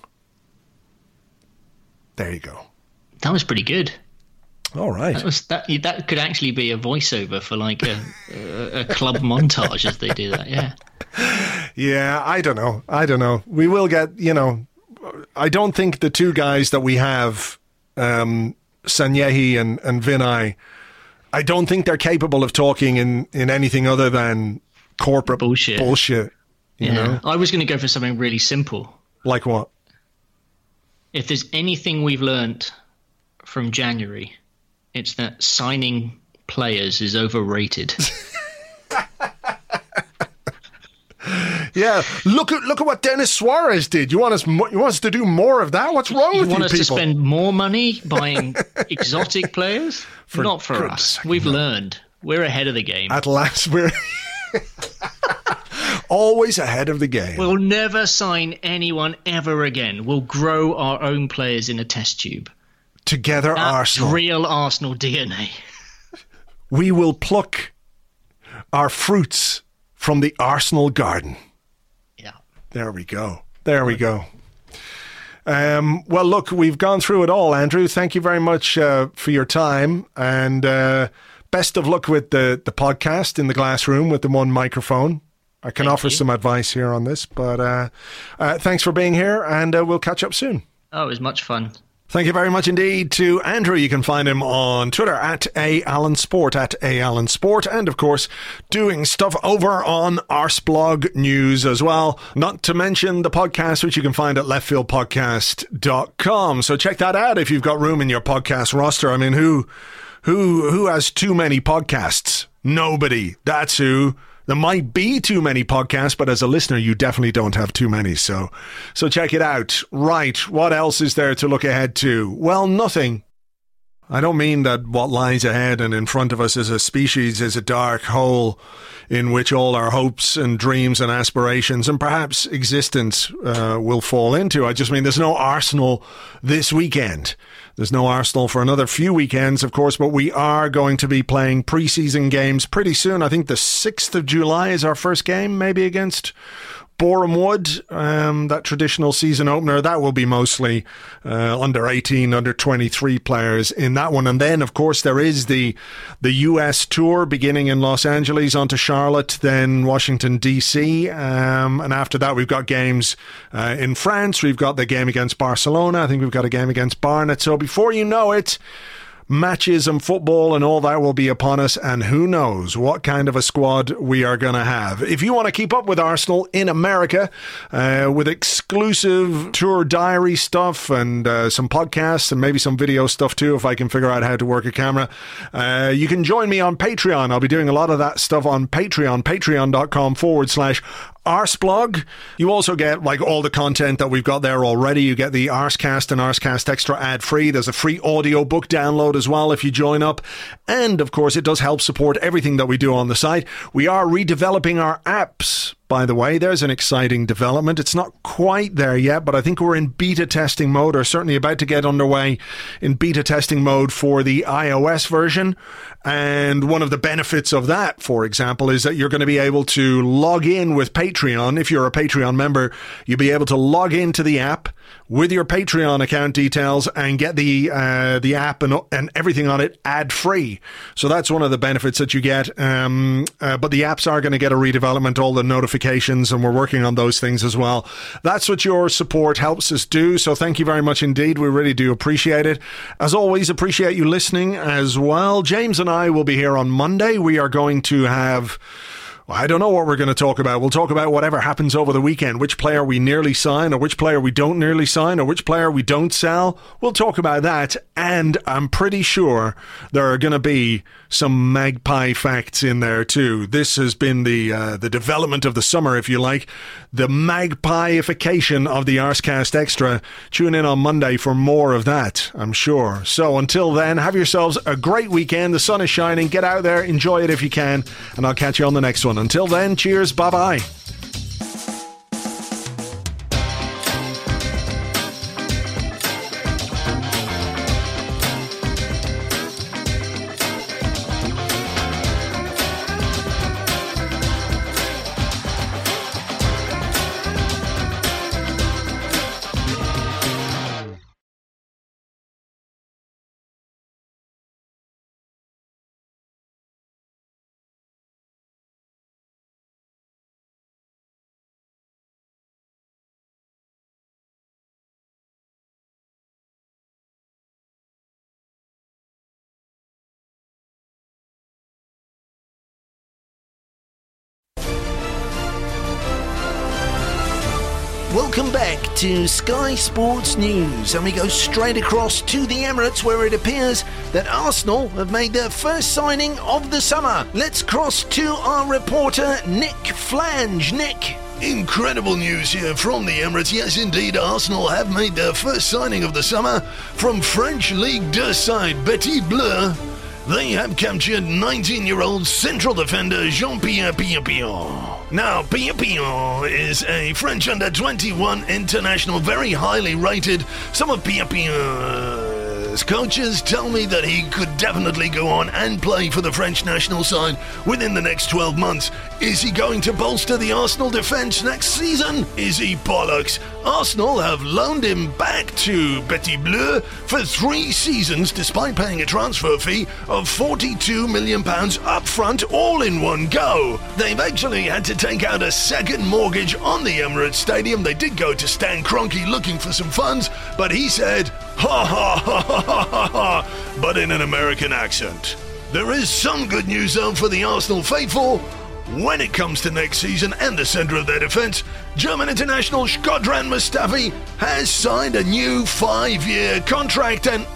There you go. That was pretty good. All right. That could actually be a voiceover for like a club montage as they do that, yeah. Yeah, I don't know. We will get, I don't think the two guys that we have, Sanyehi and Vinay, I don't think they're capable of talking in anything other than corporate bullshit. You know? I was going to go for something really simple. Like what? If there's anything we've learnt from January, it's that signing players is overrated. Yeah, look at what Denis Suarez did. You want us to do more of that? What's wrong with you people? You want us to spend more money buying exotic players? Not for us. We've learned. We're ahead of the game. At last, we're always ahead of the game. We'll never sign anyone ever again. We'll grow our own players in a test tube. Together, That's Arsenal. Real Arsenal DNA. We will pluck our fruits from the Arsenal garden. Yeah. There we go. Well, look, we've gone through it all, Andrew. Thank you very much for your time. And best of luck with the podcast in the glass room with the one microphone. I can offer some advice here on this, but thanks for being here, and we'll catch up soon. Oh, it was much fun. Thank you very much indeed to Andrew. You can find him on Twitter at @ALlenSport, and of course doing stuff over on Arseblog News as well. Not to mention the podcast, which you can find at leftfieldpodcast.com. So check that out if you've got room in your podcast roster. I mean, who has too many podcasts? Nobody. That's who. There might be too many podcasts, but as a listener, you definitely don't have too many. So check it out. Right. What else is there to look ahead to? Well, nothing. I don't mean that what lies ahead and in front of us as a species is a dark hole in which all our hopes and dreams and aspirations and perhaps existence will fall into. I just mean there's no Arsenal this weekend. There's no Arsenal for another few weekends, of course, but we are going to be playing pre-season games pretty soon. I think the 6th of July is our first game, maybe against Boreham Wood, that traditional season opener. That will be mostly under 18, under 23 players in that one. And then, of course, there is the US tour beginning in Los Angeles, onto Charlotte, then Washington, D.C. And after that, we've got games in France. We've got the game against Barcelona. I think we've got a game against Barnet. So before you know it, matches and football and all that will be upon us, and who knows what kind of a squad we are going to have. If you want to keep up with Arsenal in America with exclusive tour diary stuff and some podcasts and maybe some video stuff too, if I can figure out how to work a camera, you can join me on Patreon. I'll be doing a lot of that stuff on Patreon, patreon.com/Arseblog. You also get like all the content that we've got there already. You get the Arsecast and Arsecast Extra ad-free. There's a free audio book download as well if you join up. And of course, it does help support everything that we do on the site. We are redeveloping our apps, by the way. There's an exciting development. It's not quite there yet, but I think we're in beta testing mode, or certainly about to get underway in beta testing mode for the iOS version. And one of the benefits of that, for example, is that you're going to be able to log in with Patreon. If you're a Patreon member, you'll be able to log into the app with your Patreon account details and get the app and everything on it ad-free. So that's one of the benefits that you get. But the apps are going to get a redevelopment, all the notifications, and we're working on those things as well. That's what your support helps us do. So thank you very much indeed. We really do appreciate it. As always, appreciate you listening as well. James and I will be here on Monday. We are going to have... I don't know what we're going to talk about. We'll talk about whatever happens over the weekend, which player we nearly sign or which player we don't nearly sign or which player we don't sell. We'll talk about that, and I'm pretty sure there are going to be some Magpie facts in there too. This has been the development of the summer, if you like, the Magpie-ification of the Arsecast Extra. Tune in on Monday for more of that, I'm sure. So until then, have yourselves a great weekend. The sun is shining. Get out there, enjoy it if you can, and I'll catch you on the next one. Until then, cheers, bye-bye. Welcome back to Sky Sports News, and we go straight across to the Emirates, where it appears that Arsenal have made their first signing of the summer. Let's cross to our reporter Nick Flange. Nick. Incredible news here from the Emirates. Yes, indeed, Arsenal have made their first signing of the summer from French Ligue 2 side Petit Bleu. They have captured 19-year-old central defender Jean-Pierre Papin. Now, Papin is a French under-21 international, very highly rated. Some of Papin's coaches tell me that he could definitely go on and play for the French national side within the next 12 months. Is he going to bolster the Arsenal defence next season? Is he bollocks? Arsenal have loaned him back to Petit Bleu for 3 seasons despite paying a transfer fee of £42 million up front, all in one go. They've actually had to take out a second mortgage on the Emirates Stadium. They did go to Stan Kroenke looking for some funds, but he said, ha ha ha ha ha ha, but in an American accent. There is some good news though for the Arsenal faithful. When it comes to next season and the centre of their defence, German international Shkodran Mustafi has signed a new 5-year contract, and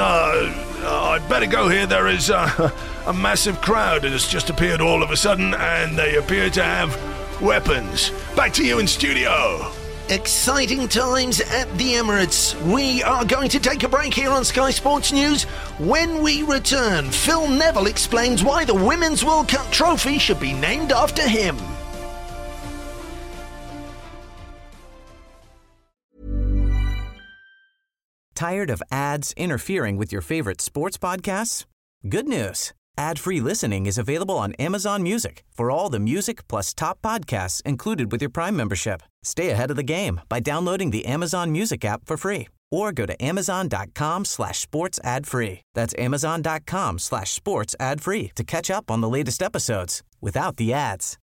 I'd better go here. There is a massive crowd that has just appeared all of a sudden, and they appear to have weapons. Back to you in studio. Exciting times at the Emirates. We are going to take a break here on Sky Sports News. When we return, Phil Neville explains why the Women's World Cup trophy should be named after him. Tired of ads interfering with your favorite sports podcasts? Good news. Ad-free listening is available on Amazon Music for all the music plus top podcasts included with your Prime membership. Stay ahead of the game by downloading the Amazon Music app for free or go to amazon.com/sports ad free. That's amazon.com/sports ad free to catch up on the latest episodes without the ads.